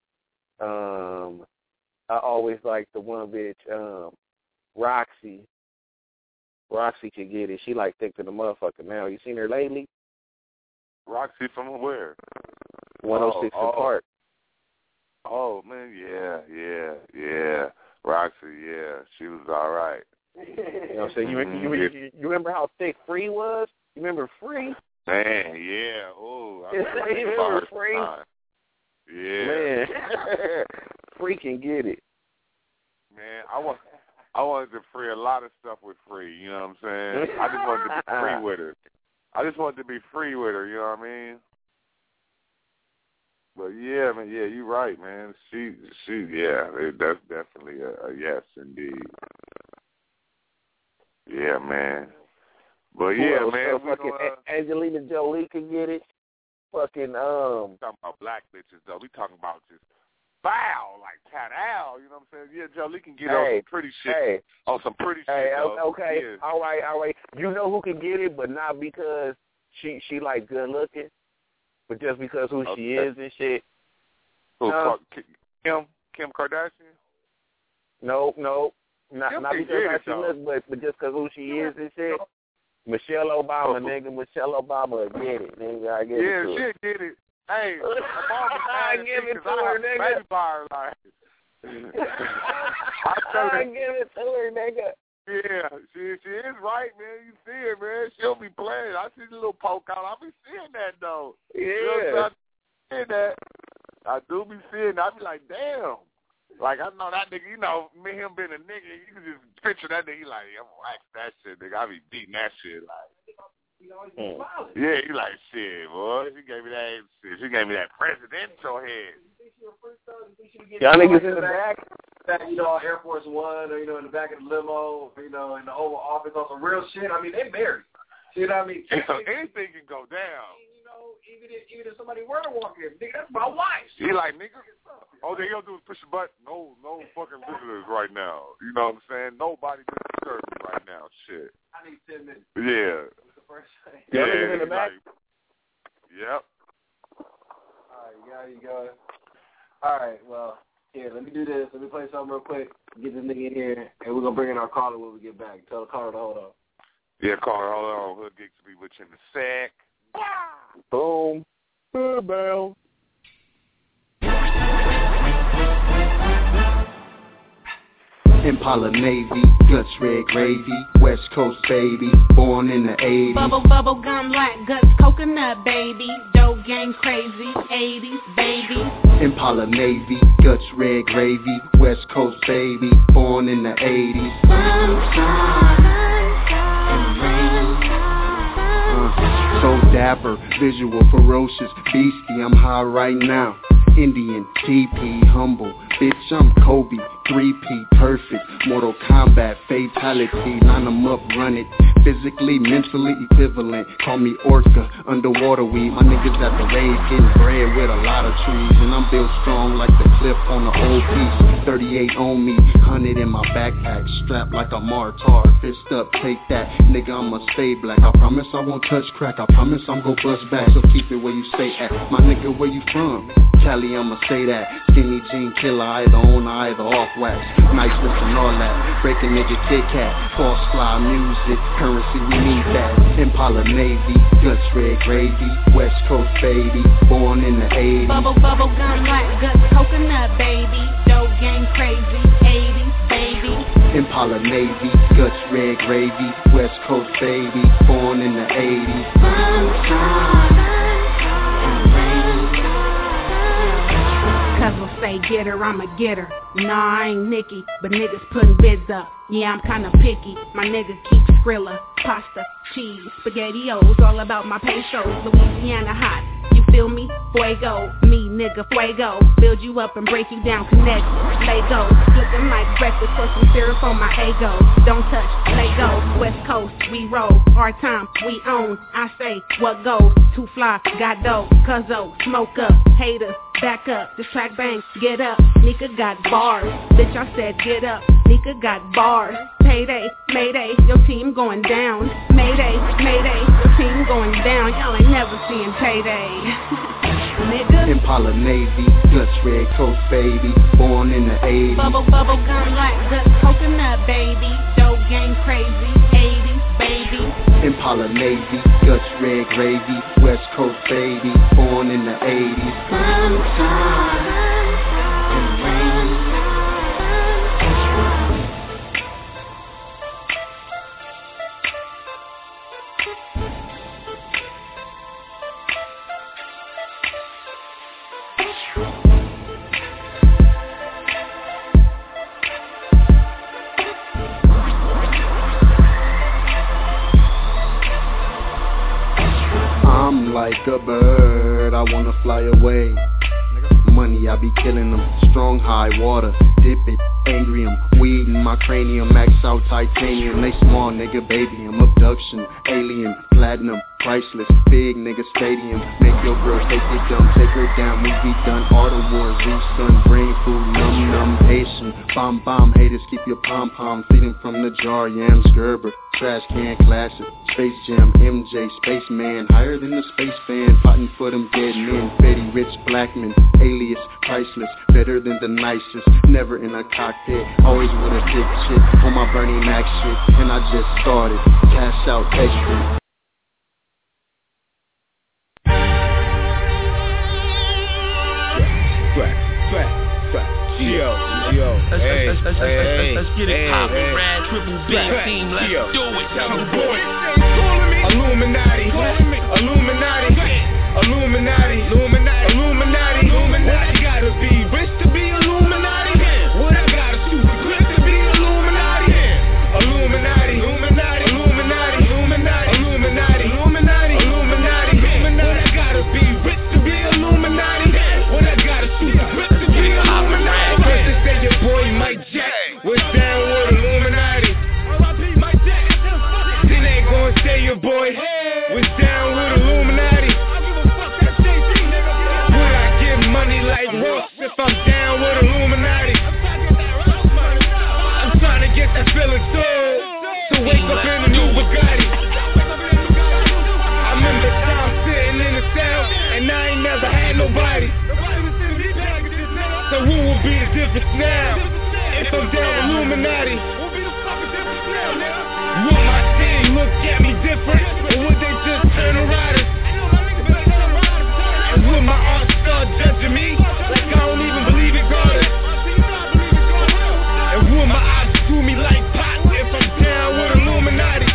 I always like the one bitch, Roxy. Roxy can get it. She like thick to the motherfucker now. You seen her lately? Roxy from where? 106 in Park. Oh, man, yeah. Roxy, yeah. She was all right. You know what I'm saying? You remember how thick Free was? You remember Free? Man, yeah. Oh, I remember Free? Yeah. Man, Free can get it. Man, I wanted to free a lot of stuff with Free, you know what I'm saying? I just wanted to be free with her. You know what I mean? But yeah, man, yeah, you're right, man. She, yeah, that's definitely a yes, indeed. Yeah, man. But yeah, man, fucking Angelina Jolie can get it. Fucking talking about black bitches though. We talking about just foul, like cat owl. You know what I'm saying? Yeah, Jolie can get on some pretty shit. On some pretty shit. Though. Okay, yeah. all right. You know who can get it, but not because she like good looking, but just because who she is and shit. Who? Kim Kardashian? Nope. Not because how she looks, but just because who she is and shit. Michelle Obama, nigga. Michelle Obama, get it, nigga. I get it. Yeah, she get it. Hey, I give it to her, nigga. I give it to her, nigga. Yeah, she is right, man. You see it, man. She'll be playing. I see the little poke out. I be seeing that, though. Yeah. You know, I see that. I do be seeing that. I be like, damn. Like, I know that nigga, you know, me and him being a nigga, you can just picture that nigga. He like, I'm gonna wax that shit, nigga. I be beating that shit, like. Yeah, he like, shit, boy. She gave me that shit. She gave me that presidential head. Y'all niggas in the back? You know, Air Force One, or, you know, in the back of the limo, or, you know, in the Oval Office on some real shit. I mean, they married. You know what I mean? Anything can go down. You know, even if somebody were to walk in, nigga, that's my wife. He like, nigga, all they gonna do is push a button. No fucking visitors right now. You know what I'm saying? Nobody can disturb me right now. Shit. I need 10 minutes. Yeah. That's the first thing. Y'all niggas in the back? Yep. All right, you go. All right, well, here, let me do this. Let me play something real quick. Get this nigga in here, and we're gonna bring in our caller when we get back. Tell the caller to hold on. Yeah, caller, hold on. Hood Geeks will be with you in a sec. Boom. Bell. Impala Navy, guts red gravy, West Coast baby, born in the 80s. Bubble gum like guts coconut baby, dope game crazy, 80s baby. Impala Navy, guts red gravy, West Coast baby, born in the 80s. So dapper, visual, ferocious, beastie, I'm high right now. Indian, TP, humble, bitch, I'm Kobe, 3P, perfect, Mortal Kombat, fatality, line them up, run it, physically, mentally equivalent, call me Orca, underwater weed, my niggas at the rave, getting bread with a lot of trees, and I'm built strong like the clip on the old piece, 38 on me, 100 in my backpack, strapped like a martyr, fist up, take that, nigga, I'ma stay black, I promise I won't touch crack, I promise I'm gon' bust back, so keep it where you stay at, my nigga, where you from? Cali, I'ma say that. Skinny jean killer, either on or either off wax. Niceness and all that. Break a nigga Kit Kat. False fly music, currency, we need that. Impala Navy, guts red gravy. West Coast baby, born in the 80s. Bubble gum like guts coconut baby. Dope game crazy, 80s baby. Impala Navy, guts red gravy. West Coast baby, born in the 80s. Cuz we'll say get her, I'ma get her. Nah, I ain't Nicki, but niggas putting bids up. Yeah, I'm kinda picky. My nigga keeps Skrilla, pasta, cheese, SpaghettiOs, all about my pesos. Louisiana hot, you feel me? Fuego, me nigga, fuego. Build you up and break you down, connect, Lego. Looking like breakfast for some syrup on my ego. Don't touch, let go. West Coast, we roll. Our time, we own. I say, what goes? Too fly, got dough. Cuzzo, smoke up, haters, back up. This track bang, get up. Nika got bars. Bitch, I said get up. Nika got bars. Payday, mayday, your team going down. Mayday, mayday, your team going down. Y'all ain't never seeing payday. Nigga. Impala Navy, guts red coast baby, born in the 80s. Bubble gum like guts coconut baby. Dope game crazy, 80s baby. Impala Navy, guts red gravy, West Coast baby, born in the 80s. I'm like a bird, I wanna fly away. Money, I be killing them. Strong high water, dip it, angry 'em. Weed in my cranium, max out titanium. They small nigga, baby, I'm abduction. Alien, platinum, priceless, big nigga stadium. Make your girl take it dumb, take her down, movie done. All the wars, Zeus, sun, brain food, num, Haitian. Bomb, haters keep your pom-pom, feeding from the jar, yams, Gerber. Trash can classic, Space Jam, MJ, Spaceman, higher than the space fan, fighting for them dead men. Fetty, rich black men, alias, priceless, better than the nicest. Never in a cockpit, always with a thick shit on my Bernie Mac shit, and I just started. Cash out extra. Let's get it poppin', Rad, Triple B team, let's do it. Illuminati, Illuminati, Illuminati, Illuminati, Illuminati. What I gotta be rich to be Illuminati? What I gotta shoot the clip to be Illuminati? Illuminati, Illuminati, Illuminati, Illuminati, Illuminati, Illuminati, Illuminati. What I gotta be rich to be Illuminati? What I gotta shoot the clip to be Illuminati? First they say your boy Mike Jack was down with Illuminati. Then they gon' say your boy was down with Illuminati. Would I get money like Ross if I'm down with Illuminati? I'm trying to get that feeling soul, so wake up in a new Bugatti. I remember time sitting in the cell, and I ain't never had nobody. So who will be the difference now if I'm down with Illuminati? Will my team look at me different, or would they just turn around? And will my art start judging me like I don't even believe in God? And will my eyes do me like pot if I'm down with Illuminati?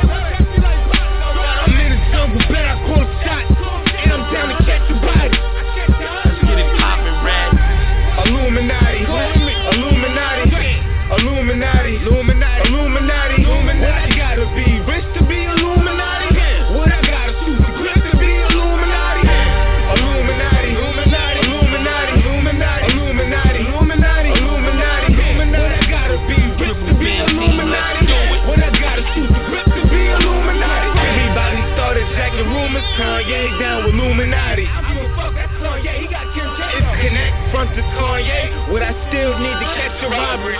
I'm in the jungle, bet I call a shot, and I'm down to catch a body. Let's get it poppin', Rad. Illuminati, Illuminati, Illuminati, Illuminati, Illuminati. What I gotta be rich to be Illuminati? What I gotta shoot the clip to be Illuminati? Illuminati, Illuminati, Illuminati, Illuminati, Illuminati, Illuminati, Illuminati. What I gotta be rich to be Illuminati? What I gotta shoot the clip to be Illuminati? Everybody started jacking rumors, Kanye down with Illuminati. It's Connect front to Kanye. What I still need to catch a robbery.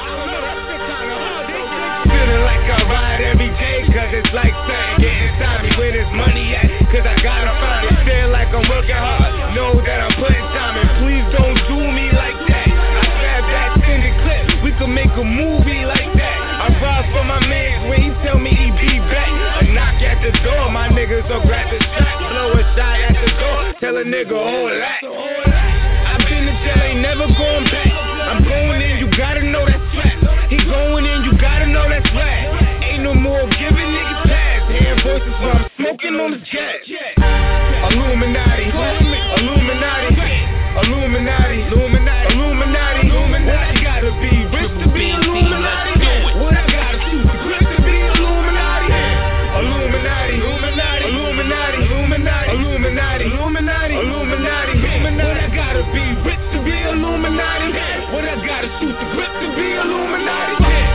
Feeling like I ride every day, cause it's like saying getting inside me. Where this money at? Cause I gotta find it. Feel like I'm working hard, know that I'm putting time in. Please don't do me like that. I grab that extended clip, we could make a movie like that. I ride for my man when he tell me he be back. A knock at the door, my niggas will grab the shot, blow a shot at the door, tell a nigga hold that. I've been to jail, ain't never going back. I'm going in, you gotta know that's fact. He going in, you gotta know that's right. Ain't no more giving niggas pass. Hearing voices while I'm smoking on the jet. Illuminati, Illuminati, Illuminati, Illuminati, Illuminati. What I gotta be rich to be Illuminati? What I gotta shoot the clip to be Illuminati? Illuminati, Illuminati, Illuminati, Illuminati, Illuminati, Illuminati, Illuminati. What I gotta be rich to be Illuminati? What I gotta shoot the clip to be Illuminati?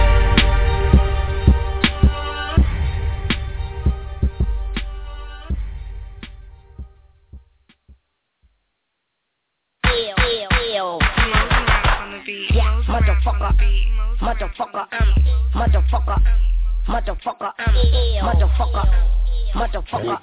Yeah, motherfucker, motherfucker, motherfucker, motherfucker, motherfucker, motherfucker,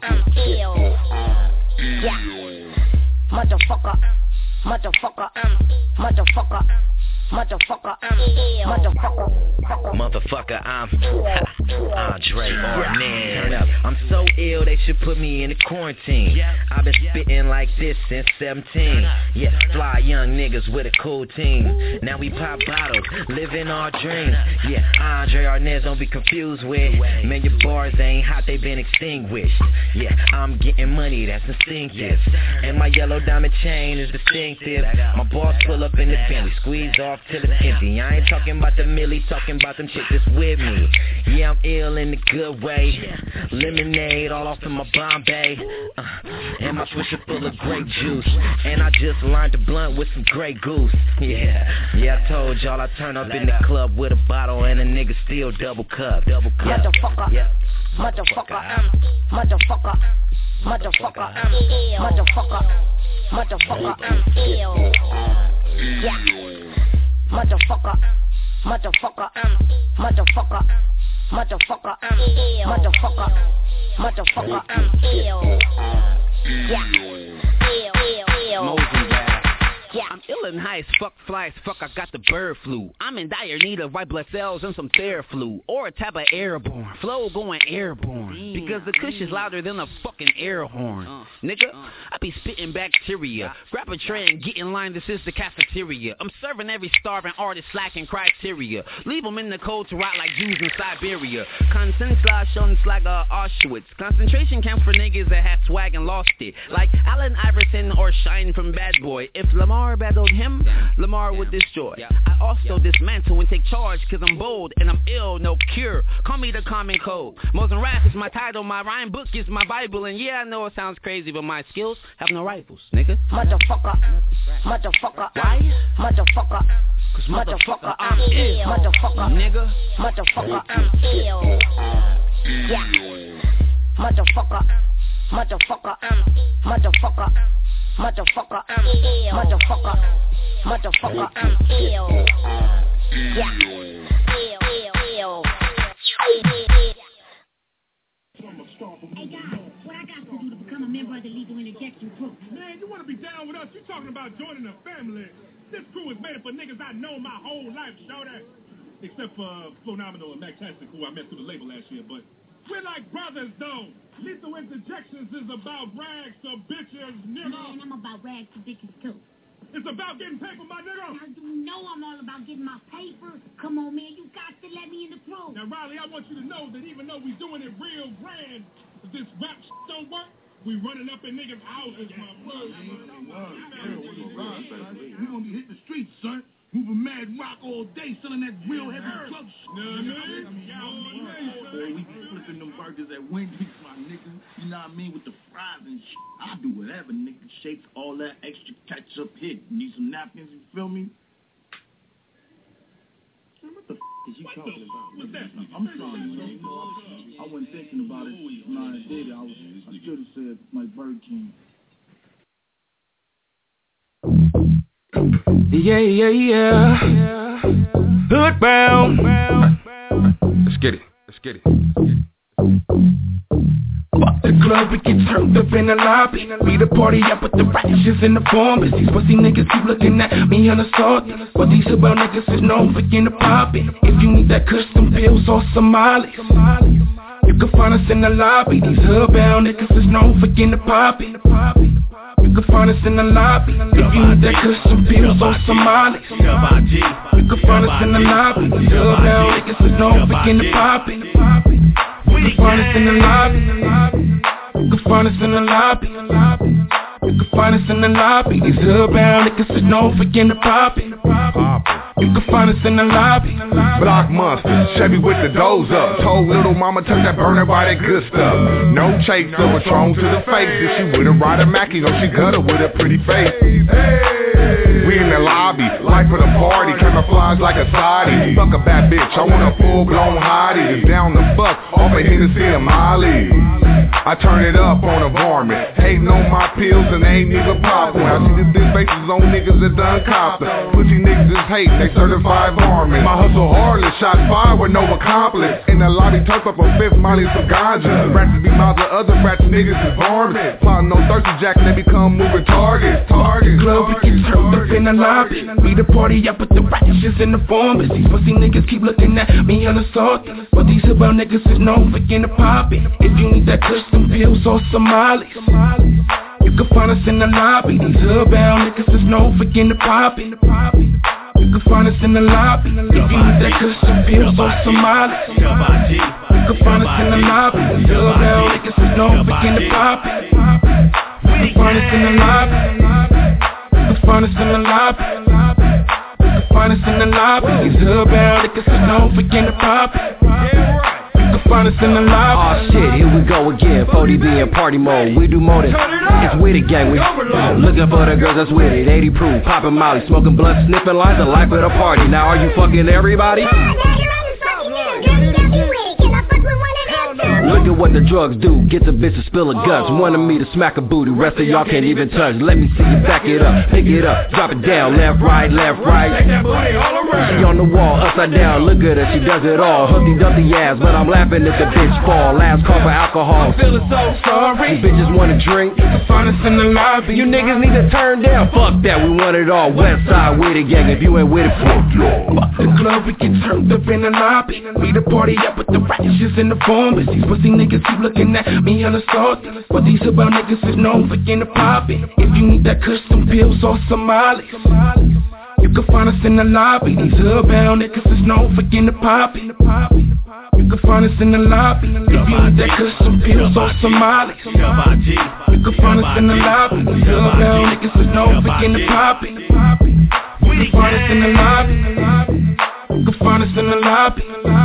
yeah, motherfucker, motherfucker, motherfucker. Motherfucker, motherfucker, I'm Andre Arnett. I'm so ill they should put me in the quarantine. I've been spitting like this since 17. Yeah, fly young niggas with a cool team. Now we pop bottles, living our dreams. Yeah, Andre Arnett, don't be confused with. Man, your bars ain't hot, they been extinguished. Yeah, I'm getting money, that's instinctive. And my yellow diamond chain is distinctive. My boss pull up in the Bentley, squeeze off till it's empty. I ain't talking about the millie, talking about them chicks that's with me. Yeah, I'm ill in the good way. Lemonade all off in my Bombay. And my swisher full of grape juice. And I just lined the blunt with some Grey Goose. Yeah, I told y'all I turn up in the club with a bottle and a nigga still double cup. Motherfucker. Yeah. motherfucker, motherfucker, motherfucker, motherfucker, motherfucker, yeah, motherfucker, motherfucker, motherfucker, motherfucker, motherfucker, motherfucker, yeah. Yeah, I'm ill and high as fuck, fly as fuck, I got the bird flu. I'm in dire need of white blood cells and some Theraflu. Or a tab of airborne, flow going airborne. Because the kush is louder than a fucking air horn. Nigga, I be spitting bacteria. Grab a tray and get in line, this is the cafeteria. I'm serving every starving artist lacking criteria. Leave them in the cold to rot like Jews in Siberia. Concentrations like Auschwitz. Concentration camp for niggas that had swag and lost it. Like Allen Iverson or Shine from Bad Boy. If Lamar battled him, Lamar would destroy. I also dismantle and take charge cause I'm bold and I'm ill, no cure. Call me the common cold. Moses Rap is my title, my rhyme book is my Bible. And yeah, I know it sounds crazy, but my skills have no rivals, nigga. Motherfucker, motherfucker, why? Motherfucker, cause motherfucker, I'm ill. Motherfucker, nigga, motherfucker, I'm ill. Yeah, motherfucker, motherfucker, motherfucker, motherfucker, motherfucker, motherfucker, yeah. Hey guys, what I got to do to become a member of the Lethal Interjection crew? Man, you want to be down with us? You talking about joining a family? This crew is made up of niggas I know my whole life, show that. Except for Phenomenal and Mac Tastic, who I met through the label last year, but we're like brothers, though. Lethal Interjections is about rags to bitches, nigga. Man, I'm about rags to bitches, too. It's about getting paper, my nigga. Now, you know I'm all about getting my paper. Come on, man, you got to let me in the crew. Now, Riley, I want you to know that even though we doing it real grand, if this rap don't work, we running up in niggas' houses, my brother. We gonna be hitting the streets, son. Moving mad rock all day, selling that real heavy drug shit. Boy, we be flipping them burgers at Wendy's, my nigga. You know what I mean? With the fries and shit. I do whatever, nigga. Shakes, all that extra ketchup hit. Need some napkins, you feel me? What the is you talking about? What's that? I'm sorry, man. I wasn't thinking about it when I did it. I should have said my Burger King. Yeah. Hood bound. Let's get it. Fuck the club, we get turned up in the lobby. We the party up with the righteous in the form. But these pussy niggas keep looking at me unassaulted. But these about niggas is known for getting poppin'. If you need that custom pills or Somalis, you can find us in the lobby. These hood bound niggas is known for getting poppin'. You can find us in the lobby. If you need that custom pills or Somalis, you can find us in the lobby. These hood bound niggas is known for getting poppin'. You can find us in the lobby. You can find us in the lobby. You can find us in the lobby. These hood bound niggas is known for getting poppin'. You can find us in the lobby. Block Monster, Chevy with the doors up. Told little mama tuck that burner by that good stuff. No chaser, Patron to the face. If she with a rider Mackie, oh she gutter with a pretty face. We in the lobby, life for the party. Camouflage like a side. Fuck a bad bitch, I want a full blown hottie. It's down the fuck, off a Hennessy and Molly. I turn it up on a varmint. Hating on my pills and they ain't even poppin'. I see the thin faces on niggas that done copped. Pussy niggas is hating, they certified varmint. My hustle hardly shot fire with no accomplice. In the lobby, turf up a fifth Molly for ganja. Rats be mouths of other rats, niggas is varmint. Plotting no thirsty jack and they become moving targets. Club, we get turned up in the lobby. We the party up with the righteous in the form. But these pussy niggas keep looking at me unassaulted. But these about niggas is known for getting poppin'. If you need that custom pills or Somalis, you can find us in the lobby. These hood bound niggas is known for getting poppin'. You can find us in the lobby. If you need that custom pills or Somalis, you can find us in the lobby. These hood bound niggas is known for getting poppin'. You can find us in the lobby. You can find us in the lobby. You can find us in the lobby. These hood bound niggas is known for getting poppin'. Find us in the lobby. Oh shit, here we go again. 40B in party mode. We do more than it's with it, gang. We looking for the girls that's with it. 80 proof, popping Molly, smoking blunt, sniffing lines. The life of the party. Now are you fucking everybody? Look at what the drugs do, get the bitch to spill her guts. Wanted me to smack a booty, rest of y'all can't even touch. Let me see you back it up, pick it up, drop it down, left, right, left, right. She on the wall, upside down, look at her, she does it all. Humpty Dumpty ass, but I'm laughing at the bitch fall. Last call for alcohol. I'm feeling so sorry. You bitches wanna drink, you can find us in the lobby. You niggas need to turn down, fuck that, we want it all. West side with it, gang, if you ain't with it, fuck y'all. Fuck the club, we get turned up in the lobby. We the party up with the righteous in the form. But these pussy niggas keep looking at me hella salty. But these about niggas is known for getting poppin'. If you need that custom pills or Somalis, you can find us in the lobby. These hood-bound niggas is known for getting poppin'. You can find us in the lobby. If you need that custom pills or Somalis, you can find us in the lobby. These hood-bound niggas is known for getting poppin'. You can find us in the lobby. You can find us in the lobby.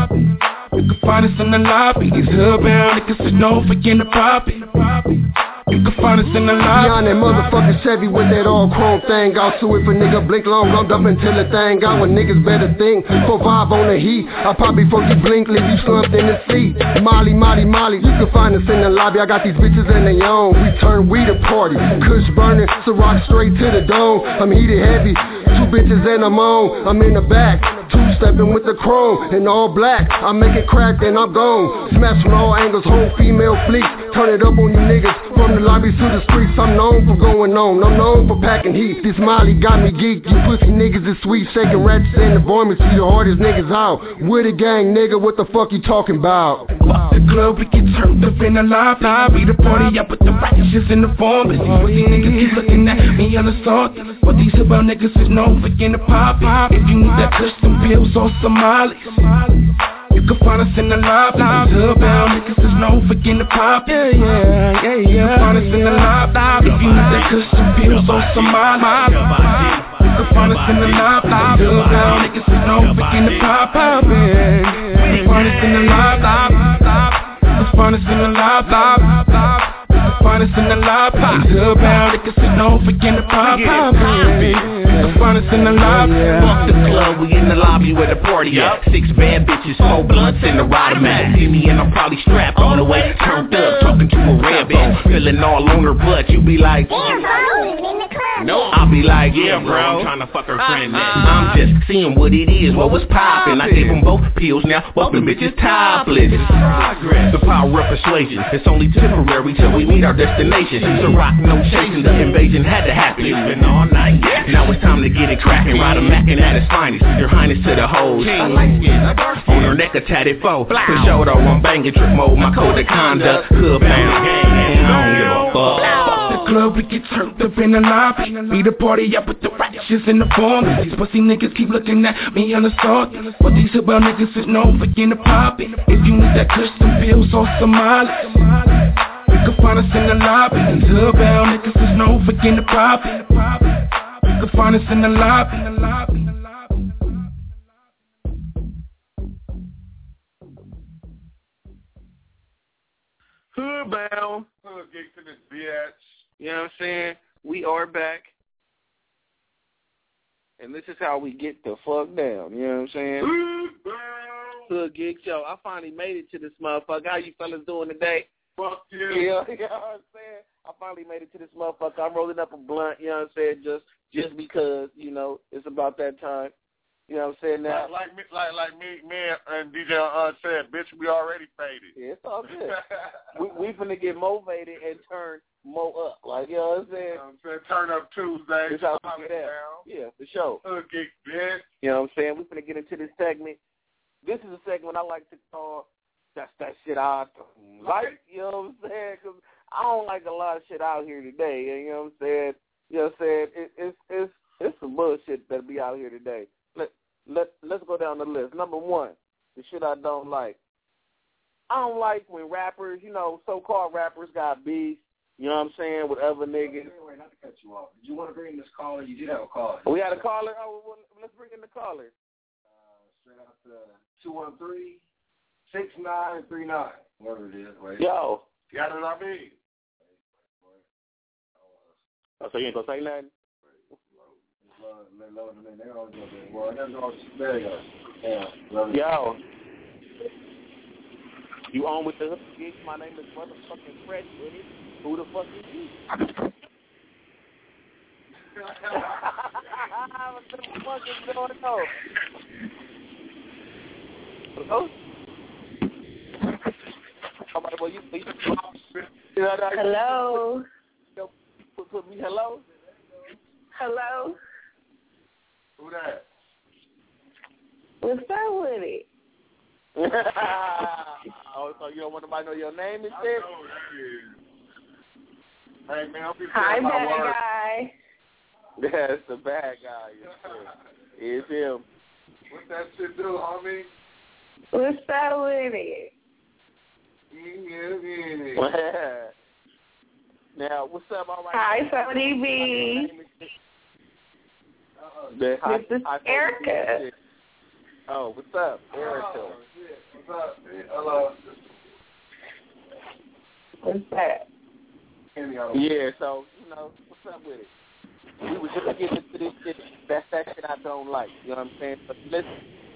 You can find us in the lobby. These hood-bound niggas is known for getting poppin'. You can find us in the lobby. Beyond that motherfucking Chevy with that all chrome thing. Out to if a nigga blink long, I'm up until the thing out. When niggas better think, 4-5 on the heat. I pop before you blink, leave you slumped in the seat. Molly, you can find us in the lobby. I got these bitches in they own. We turn we the party. Kush burning, so rock straight to the dome. I'm heated heavy, 2 bitches and I'm on. I'm in the back, 2-stepping with the chrome. In all black, I make it crack and I'm gone. Smash from all angles, whole female fleet. Turn it up on you niggas. From the lobby to the streets, I'm known for going on. I'm known for packing heat. This Molly got me geeked. You pussy niggas is sweet, shaking ratchets in the vomit. See the hardest niggas out. With a gang, nigga, what the fuck you talking about? Fuck the club, we get turned up in the lobby. We the party up with the righteous in the form. But these pussy niggas keep looking at me hella salty. But these about niggas is known for getting poppin'. If you need that custom pills or Somalis, you can find us in the lobby. These hood-bound niggas is known for getting poppin'. You can find us in the lobby. If you need that custom pills or Somalis, you can find us in the lobby. These hood-bound niggas is known for getting poppin'. You can find us in the lobby. You can find us in the lobby. You can find us in the lobby. These hood-bound niggas is known for getting poppin'. You can find us in the lobby. Fuck the club, we in the lobby where the party at. 6 bad bitches, 4 blunts in the rider mat. See me and I'm probably strapped on the way, turned up, talking to a red bone, feeling all on her butt. You be like, yeah, bro, in the club. No, I'll be like, yeah, bro, I'm trying to fuck her friend now. I'm just seeing what it is, what was poppin'. I gave them both pills, now both them bitches topless. The power of persuasion, it's only temporary till we meet our destination. So rock, no chasing, the invasion had to happen. It's been all night, now it's time to get it crackin'. Ride a mackin' at its finest, your highness to the hoes. On her neck a tatted foe, for sure though I'm banging trick mode. My code of conduct, hood bound, I don't give a fuck. The club, we get turned up in the lobby. We the party up with the righteous in the form. These pussy niggas keep looking at me hella salty. But these about niggas is known for getting poppin'. If you need that custom pills or Somalis, you can find us in the lobby. These hood-bound niggas is known for getting poppin'. You can find us in the lobby. Hood-bound. Hood gigs in this bitch. You know what I'm saying? We are back. And this is how we get the fuck down. You know what I'm saying? Hood gigs. Yo, I finally made it to this motherfucker. How you fellas doing today? Fuck you. Yeah, you know what I'm saying? I finally made it to this motherfucker. I'm rolling up a blunt, you know what I'm saying? Just because, you know, it's about that time. You know what I'm saying? Now, like me and DJ said, bitch, we already faded. Yeah, it's all good. we finna get motivated and turn more up. Like, you know what I'm saying? You know what I'm saying? Turn up Tuesday. This how we get down. Yeah, for sure. Hood geek, bitch. You know what I'm saying? We finna get into this segment. This is a segment I like to call That's That Shit I Don't Like. You know what I'm saying? Because I don't like a lot of shit out here today. You know what I'm saying? You know what I'm saying? It's some bullshit that'll be out here today. Let's go down the list. Number 1, the shit I don't like. I don't like when rappers, you know, so-called rappers got beef, you know what I'm saying, with other niggas. Wait, not to cut you off. Did you want to bring in this caller? You did have a caller. We had a caller? Oh, well, let's bring in the caller. Straight out to 213-6939. Whatever it is. Wait. Yo. Got it on me. Oh, so you ain't going to say nothing? There you go. Yeah. Yo. You on with the hook gigs? My name is motherfucking Fresh with it. Who the fuck is you? What the fuck is going on? Hello? Hello. Put me hello? Hello. Who that? What's up with it? Oh, so you don't want nobody to know your name and shit? Hey, man, I'll be Hi, my bad word. guy. That's the bad guy. It's him. What that shit do, homie? What's up with it? Yeah. Now, what's up? All right. Hi, Sony B. This is Erica. Oh, what's up, Erica? What's up? Hello. What's that? Yeah, so, you know, what's up with it? We were just getting into this shit. That's that shit I don't like. You know what I'm saying? But listen.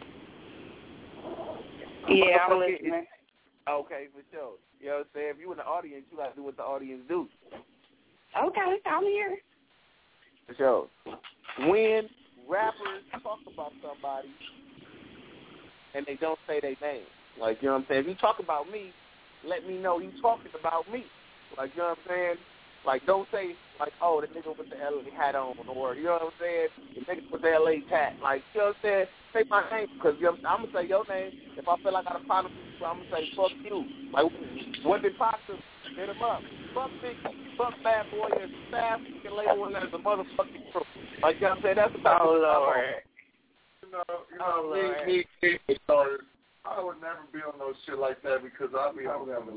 Yeah, I'm listening. Okay, for sure. You know what I'm saying? If you in the audience, you got to do what the audience do. Okay, I'm here. For sure. When rappers talk about somebody and they don't say their name, like, you know what I'm saying? If you talk about me, let me know you talking about me. Like, you know what I'm saying? Like, don't say, like, oh, the nigga with the LA hat on, or, you know what I'm saying? The nigga with the LA hat. Like, you know what I'm saying? Say my name, because I'm going to say your name. If I feel like I got a problem with you, I'm going to say, fuck you. Like, what did Pasta hit him up? Fuck Big, fuck Bad Boy, and staff, you can label him as a motherfucking crew. Like, you know what I'm saying? That's about Oh, Lord. Me started. I would never be on no shit like that because I'll be on that.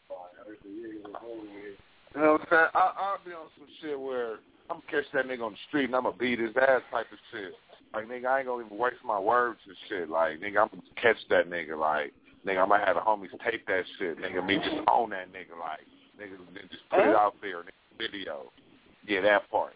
You know what I'm saying? I'll be on some shit where I'm going to catch that nigga on the street and I'm going to beat his ass type of shit. Like, nigga, I ain't going to even waste my words and shit. Like, nigga, I'm going to catch that nigga. Like, nigga, I'm going to have the homies tape that shit. Nigga, me just own that nigga. Like, nigga, just put it out there in the video. Yeah, that part.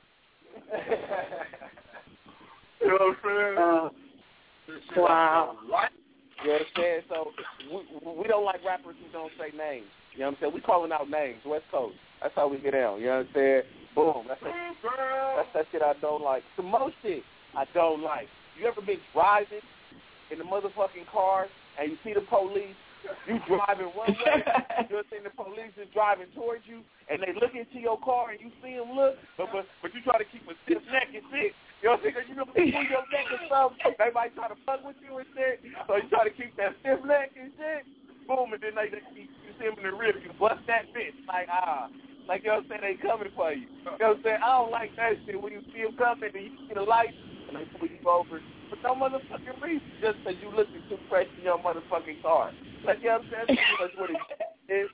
You know what I'm saying? Wow. You know what I'm saying? So, we don't like rappers who don't say names. You know what I'm saying? We calling out names, West Coast. That's how we get down. You know what I'm saying? Boom. That's that shit I don't like. Some more shit I don't like. You ever been driving in the motherfucking car and you see the police? You driving one way, you're seeing the police is driving towards you, and they look into your car and you see them look, but you try to keep a stiff neck and shit. You know what I'm saying? You know, pull your neck or something. They might try to fuck with you and shit, so you try to keep that stiff neck and shit. Boom, and then you see them in the rib, you bust that bitch. Like, you know what I'm saying? They coming for you. You know what I'm saying? I don't like that shit when you see them coming and you see the light and they pull you over for no motherfucking reason, just because you looking too fresh in your motherfucking car. Like, you know what I'm saying? That's what it is.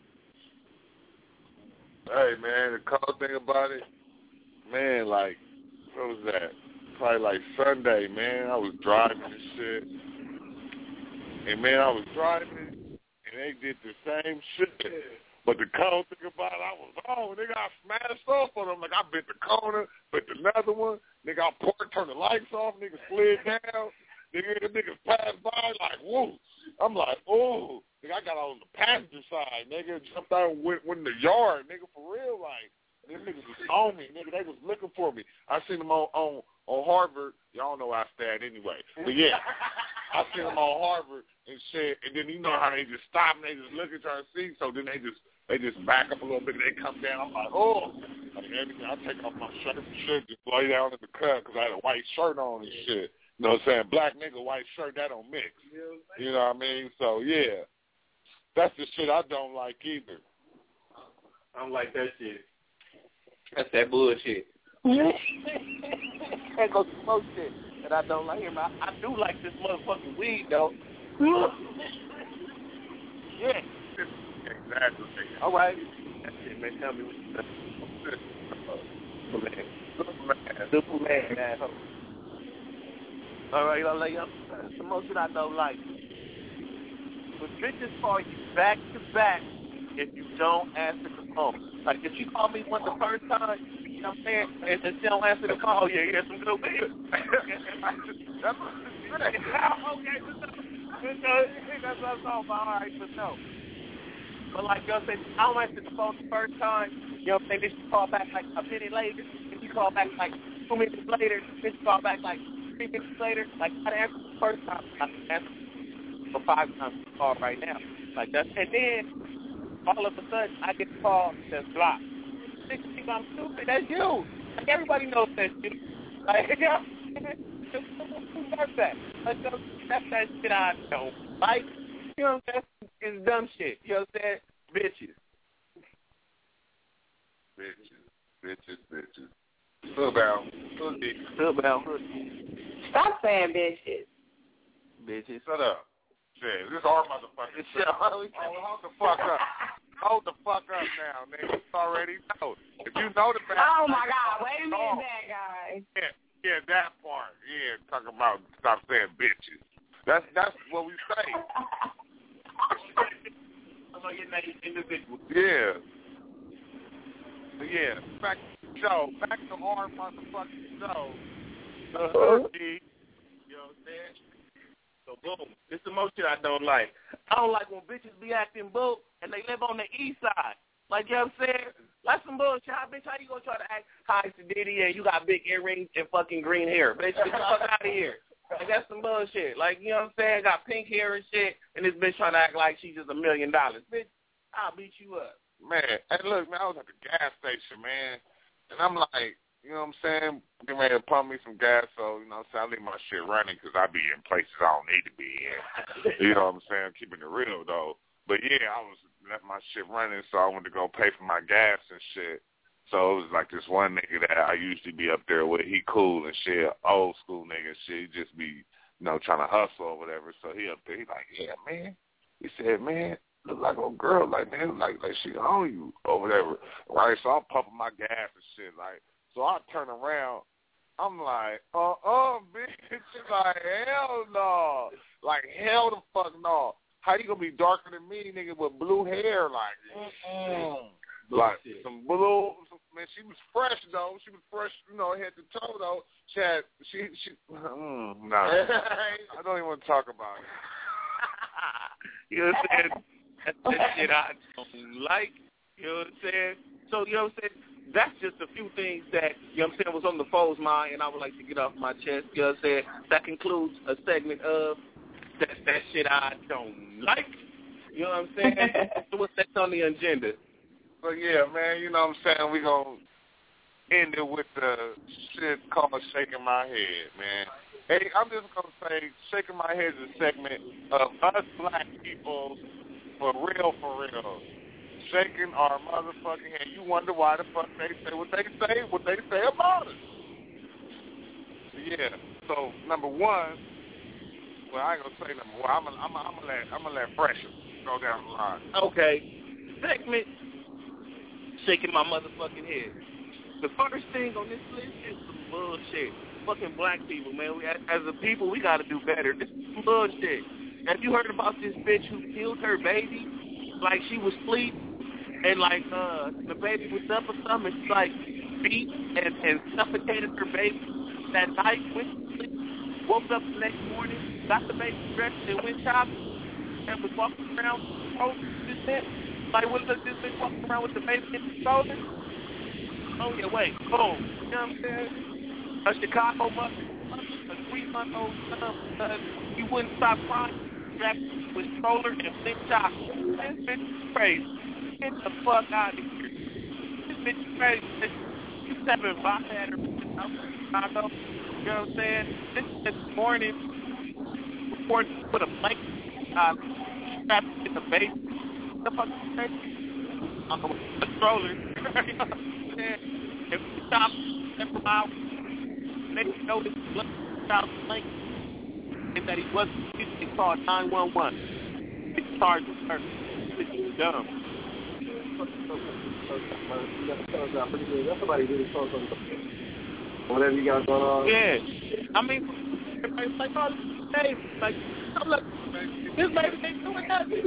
Hey, man, the cool thing about it, man, like, what was that? Probably like Sunday, man. I was driving and shit. And, man, I was driving and they did the same shit. But the cool thing about it, I was, nigga, I smashed off on them. Like, I bit the corner, bit another one. Nigga, I parked, turned the lights off. Nigga slid down. Nigga, the niggas passed by like, whoa. I'm like, oh. Nigga, I got on the passenger side. Nigga, jumped out and went in the yard. Nigga, for real, like. Them niggas was on me. Nigga, they was looking for me. I seen them on Harvard. Y'all know where I stayed anyway. But, yeah. I seen them on Harvard and shit. And then you know how they just stop and they just look at trying to see. So then they just back up a little bit and they come down. I'm like, oh. Like, everything. I take off my shirt and shit, just lay down in the cut because I had a white shirt on and shit. You know what I'm saying? Black nigga, white shirt, that don't mix. You know what I mean? So, yeah. That's the shit I don't like either. I don't like that shit. That's that bullshit. That goes to most shit that I don't like him. I do like this motherfucking weed, though. Yeah. Exactly. All right. That shit, man. Tell me what you think. Superman, asshole. All right, I'll lay up some more shit I don't like. But bitches call you back to back if you don't answer the phone. Like, if you call me the first time, you know what I'm saying, and she don't answer the call, yeah, here's some good beer. That's what I'm saying. Okay, that's what I'm talking about. All right, but no. But like, you know what I'm saying, I don't answer the phone the first time. You know what I'm saying? Then she call back like a minute later. Then she call back like 2 minutes later. Then she call back like 3 minutes later. Like, I didn't answer the first time. I didn't answer for 5 times to call right now. Like that. And then all of a sudden I get the call that's blocked. They think I'm stupid. That's you. Like, everybody knows that's you. Like, you know, who does that? Like, that's that shit I don't like. You know what I'm saying? It's dumb shit. You know what I'm saying? Bitches. Hoodbound. Stop saying bitches. Bitches. Shut up. Shit, this is our motherfucking show. Hold the fuck up. Hold the fuck up now, nigga. You already know. If you know the bad Oh my God, wait a minute, bad guy. Yeah, that part. Yeah, talking about stop saying bitches. That's what we say. I'm gonna get that individual. Yeah. Yeah. Back to the show. Back to our motherfucking show. The hoodie. You know what I'm saying? So boom. This is the most shit I don't like. I don't like when bitches be acting bull and they live on the east side. Like, you know what I'm saying? Like some bullshit. Bitch, how you gonna try to act high Diddy and you got big earrings and fucking green hair? Bitch, get the fuck out of here. Like, that's some bullshit. Like, you know what I'm saying? Got pink hair and shit, and this bitch trying to act like she's just $1 million. Bitch, I'll beat you up. Man, hey, look, man, I was at the gas station, man, and I'm like, you know what I'm saying, getting ready to pump me some gas, so, you know what I'm saying, I leave my shit running because I be in places I don't need to be in. You know what I'm saying? Keeping it real, though. But, yeah, I was left my shit running, so I went to go pay for my gas and shit. So it was like this one nigga that I usually be up there with. He cool and shit, old school nigga and shit. He just be, you know, trying to hustle or whatever. So he up there, he like, yeah, man. He said, man, look like a girl, like, man, like she on you or whatever. Right? So I'm pumping my gas and shit, like. So I turn around, I'm like, bitch. Like, hell no. Like, hell the fuck no. How you gonna be darker than me, nigga, with blue hair? Like, like some blue. Man, she was fresh though. She was fresh, you know, head to toe though. She no. I don't even want to talk about it. You know what I'm saying? That's the shit I don't like. You know what I'm saying? So, you know what I'm saying? That's just a few things that, you know what I'm saying, was on the foe's mind, and I would like to get off my chest. You know what I'm saying? That concludes a segment of that shit I don't like. You know what I'm saying? So what's next on the agenda? So, yeah, man, you know what I'm saying? We're going to end it with the shit called Shaking My Head, man. Hey, I'm just going to say Shaking My Head is a segment of us black people for real. Shaking our motherfucking head. You wonder why the fuck they say what they say about us. Yeah. So number one, well, I ain't gonna say number one. I'm gonna let Fresher go down the line. Okay. Segment. Shaking my motherfucking head. The first thing on this list is some bullshit. Fucking black people, man. As a people, we gotta do better. This is some bullshit. Have you heard about this bitch who killed her baby? Like she was asleep. And, like, the baby was up or something, and she, like, beat and suffocated her baby that night, went to sleep, woke up the next morning, got the baby dressed, and went shopping, and was walking around, like, what does this bitch walking around with the baby in the shoulder? Oh, yeah, wait, boom. You know what I'm saying? A Chicago mother, a 3-month-old son, he wouldn't stop crying, strapped with stroller and big chocolate. This bitch is crazy. Get the fuck out of here. This bitch is crazy. She's having bypass her out in Chicago. You know what I'm saying? This morning, reported put a blanket strapped in the base. What the fuck is that? The stroller. You know what I'm saying? If we stop several hours, they know this blood child blanket and that he wasn't, he called 911. It's charged with her. This is dumb. Somebody really close on whatever you got going on. Yeah, I mean, everybody's like, oh, hey, like, I'm like, this baby ain't doing nothing.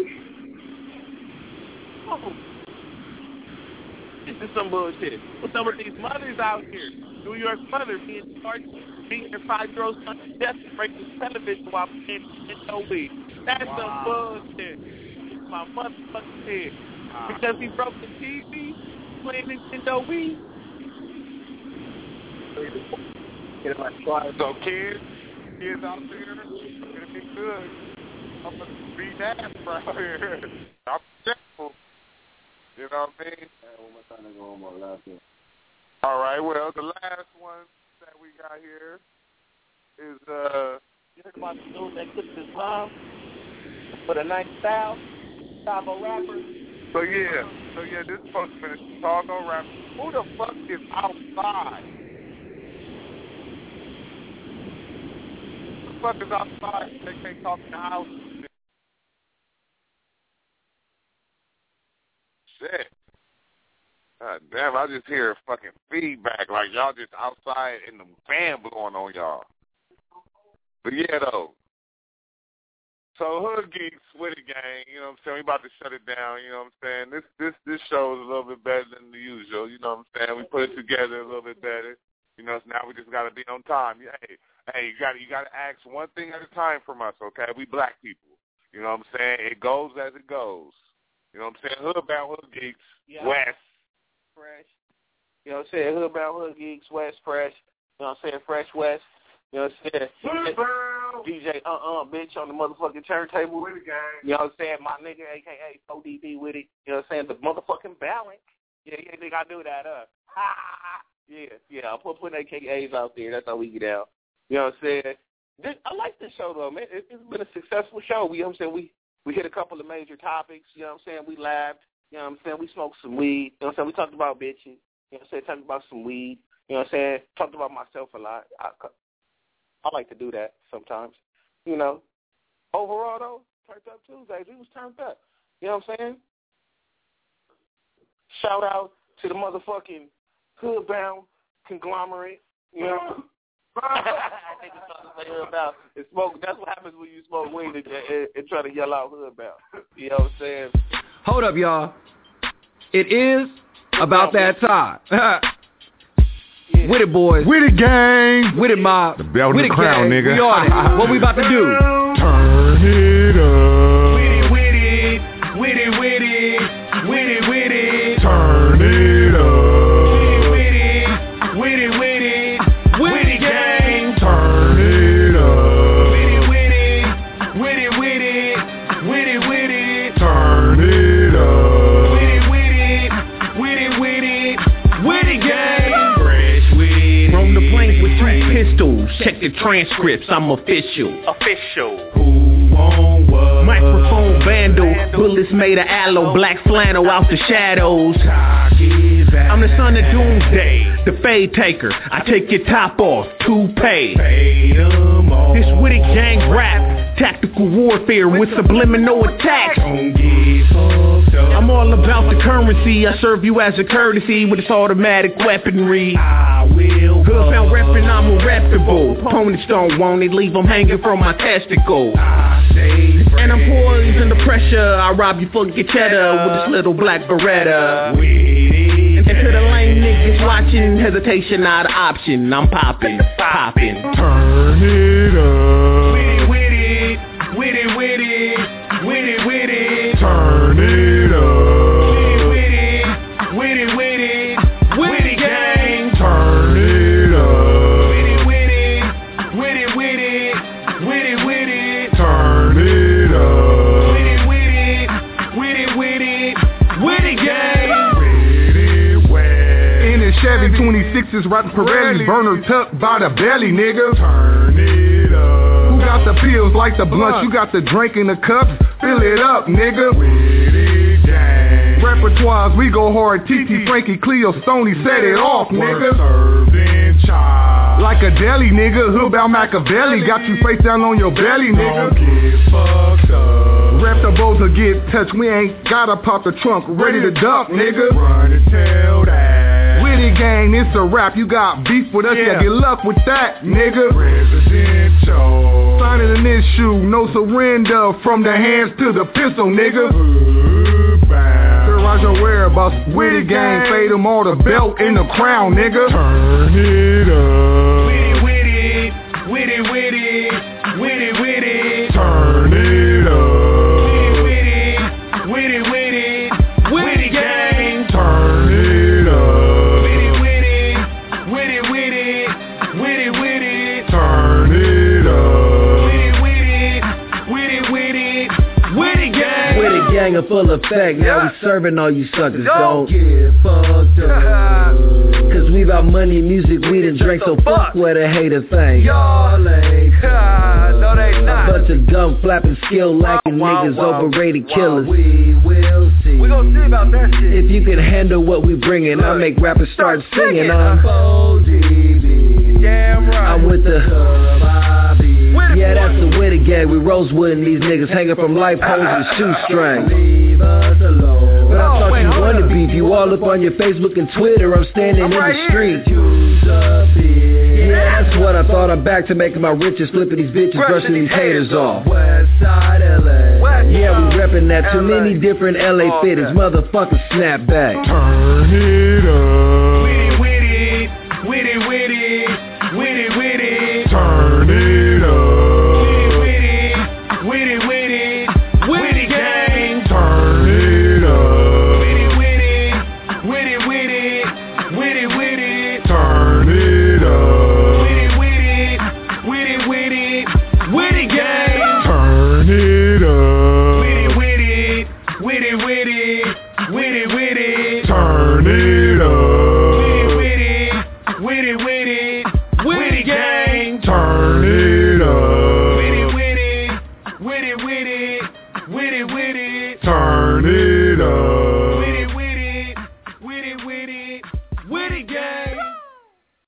Oh, this is some bullshit. What's up with these mothers out here? New York mother being charged beating her 5-year-old son to death to break his television while playing no weed. That's some bullshit. My motherfucking head. Because he broke the TV playing Nintendo Wii. So kids out there, gonna be good. I'm gonna be nasty right here. I'm careful. You know what I mean? All right, well, the last one that we got here is, you heard about the dude that cooked his mom for the night style? Chicago rapper? So yeah, this supposed to be the Chicago rapper. Who the fuck is outside? Who the fuck is outside? They can't talk in the house. Shit. God damn, I just hear fucking feedback like y'all just outside and the fan blowing on y'all. But yeah, though. So Hood Geeks with the gang, you know what I'm saying? We about to shut it down, you know what I'm saying? This show is a little bit better than the usual, you know what I'm saying? We put it together a little bit better. You know, so now we just got to be on time. Hey, you got to ask one thing at a time from us, okay? We black people. You know what I'm saying? It goes as it goes. You know what I'm saying? Hoodbound Hood Geeks, West. Fresh. You know what I'm saying? Hoodbound Hood Geeks, West, Fresh. You know what I'm saying? Fresh West. You know what I'm saying? DJ bitch on the motherfucking turntable. With it, gang. You know what I'm saying? My nigga, a.k.a. 4DB with it. You know what I'm saying? The motherfucking balance. Yeah, nigga, I do that, Yeah, I'm putting AKAs out there. That's how we get out. You know what I'm saying? I like this show, though, man. It's been a successful show. You know what I'm saying? We hit a couple of major topics. You know what I'm saying? We laughed. You know what I'm saying? We smoked some weed. You know what I'm saying? We talked about bitches. You know what I'm saying? Talked about some weed. You know what I'm saying? Talked about myself a lot. I like to do that sometimes. You know, overall, though, Turned Up Tuesdays, we was turned up. You know what I'm saying? Shout out to the motherfucking Hoodbound conglomerate. You know? That's what happens when you smoke weed and try to yell out Hoodbound. You know what I'm saying? Hold up, y'all. It is about that time. With it, boys. With it, gang. With it, mob. The belt and the crown, gang. nigga. We on it. What we about to do? Turn it up. With it. Turn it up. With it, gang. Turn it up. With it. Turn it up. With it, gang. From the planes with 2 pistols. Check the transcripts, I'm official. Who on what? Microphone vandal. Bullets made of aloe. Black flannel out the shadows. I'm the son of doomsday. The fade taker. I take your top off. Toupee. This with it gang rap. Tactical warfare with subliminal attacks. I'm all about the currency. I serve you as a courtesy with this automatic weaponry. Hoodbound reppin', I'm reputable. Opponents don't want it, leave them hanging from my testicle. And I'm poised under pressure. I rob you for your cheddar with this little black Beretta. And to the lame niggas watching, hesitation not an option. I'm popping. Turn it up. With it. Turn it up. With it, gang. Turn it up. With it. Turn it up. With it, gang. In a Chevy 26s, rockin' Pirelli, burner tucked by the belly, nigga. Turn it up. Who got the pills like the blunts? You got the drink in the cups, fill it up, nigga. With it, gang. Repertoires, we go hard. TT, Frankie, Cleo, Stoney, set it off, nigga. Served in child. Like a deli, nigga. Hoodbound Machiavelli, got you face down on your belly, nigga. Don't get fucked up. Rep the bows will get touched. We ain't gotta pop the trunk, ready to duck, nigga. Run and tell that. With it, gang, it's a rap. You got beef with us, yeah, get luck with that, nigga. Presidential. Signing in this shoe, no surrender. From the hands to the pistol, nigga. Terrorize your whereabouts. With it, gang, fade them all, the belt and the crown, nigga. Turn it up. With it. Turn it up. With gang in full effect. Now we serving all you suckers. Don't get fucked up. Cause we about money, music, weed, and drink. So fuck what a hater think. Y'all ain't no, they not. A bunch of dumb, flapping, skill lacking niggas, overrated killers. We will see. We gon' see about that shit. If you can handle what we bringin', I'll make rappers start singing. I'm ODB. Damn right. I'm with the yeah, that's the Witty gang. We Rosewood and these niggas hanging from light poles and shoestrings. Leave us alone. But I thought you wanted beef. You all up on your Facebook and Twitter. I'm standing in the street. Yeah, that's what I thought. I'm back to making my riches, flipping these bitches, brushing these haters off. Westside LA. Yeah, we reppin' that. Too many different LA fitters. Motherfuckers snap back. Turn it up. Witty, witty, witty, witty, witty. Turn it up. Witty, witty, witty gang. Turn it up. Witty, witty, witty, witty, witty, witty. Turn it up. Witty, witty, witty, witty, witty gang. Turn it up. Witty, witty, witty, witty, witty, witty. Turn it up. Witty, witty, witty, witty gang. Turn it up. Witty, witty, witty, witty, witty, witty. Turn it up.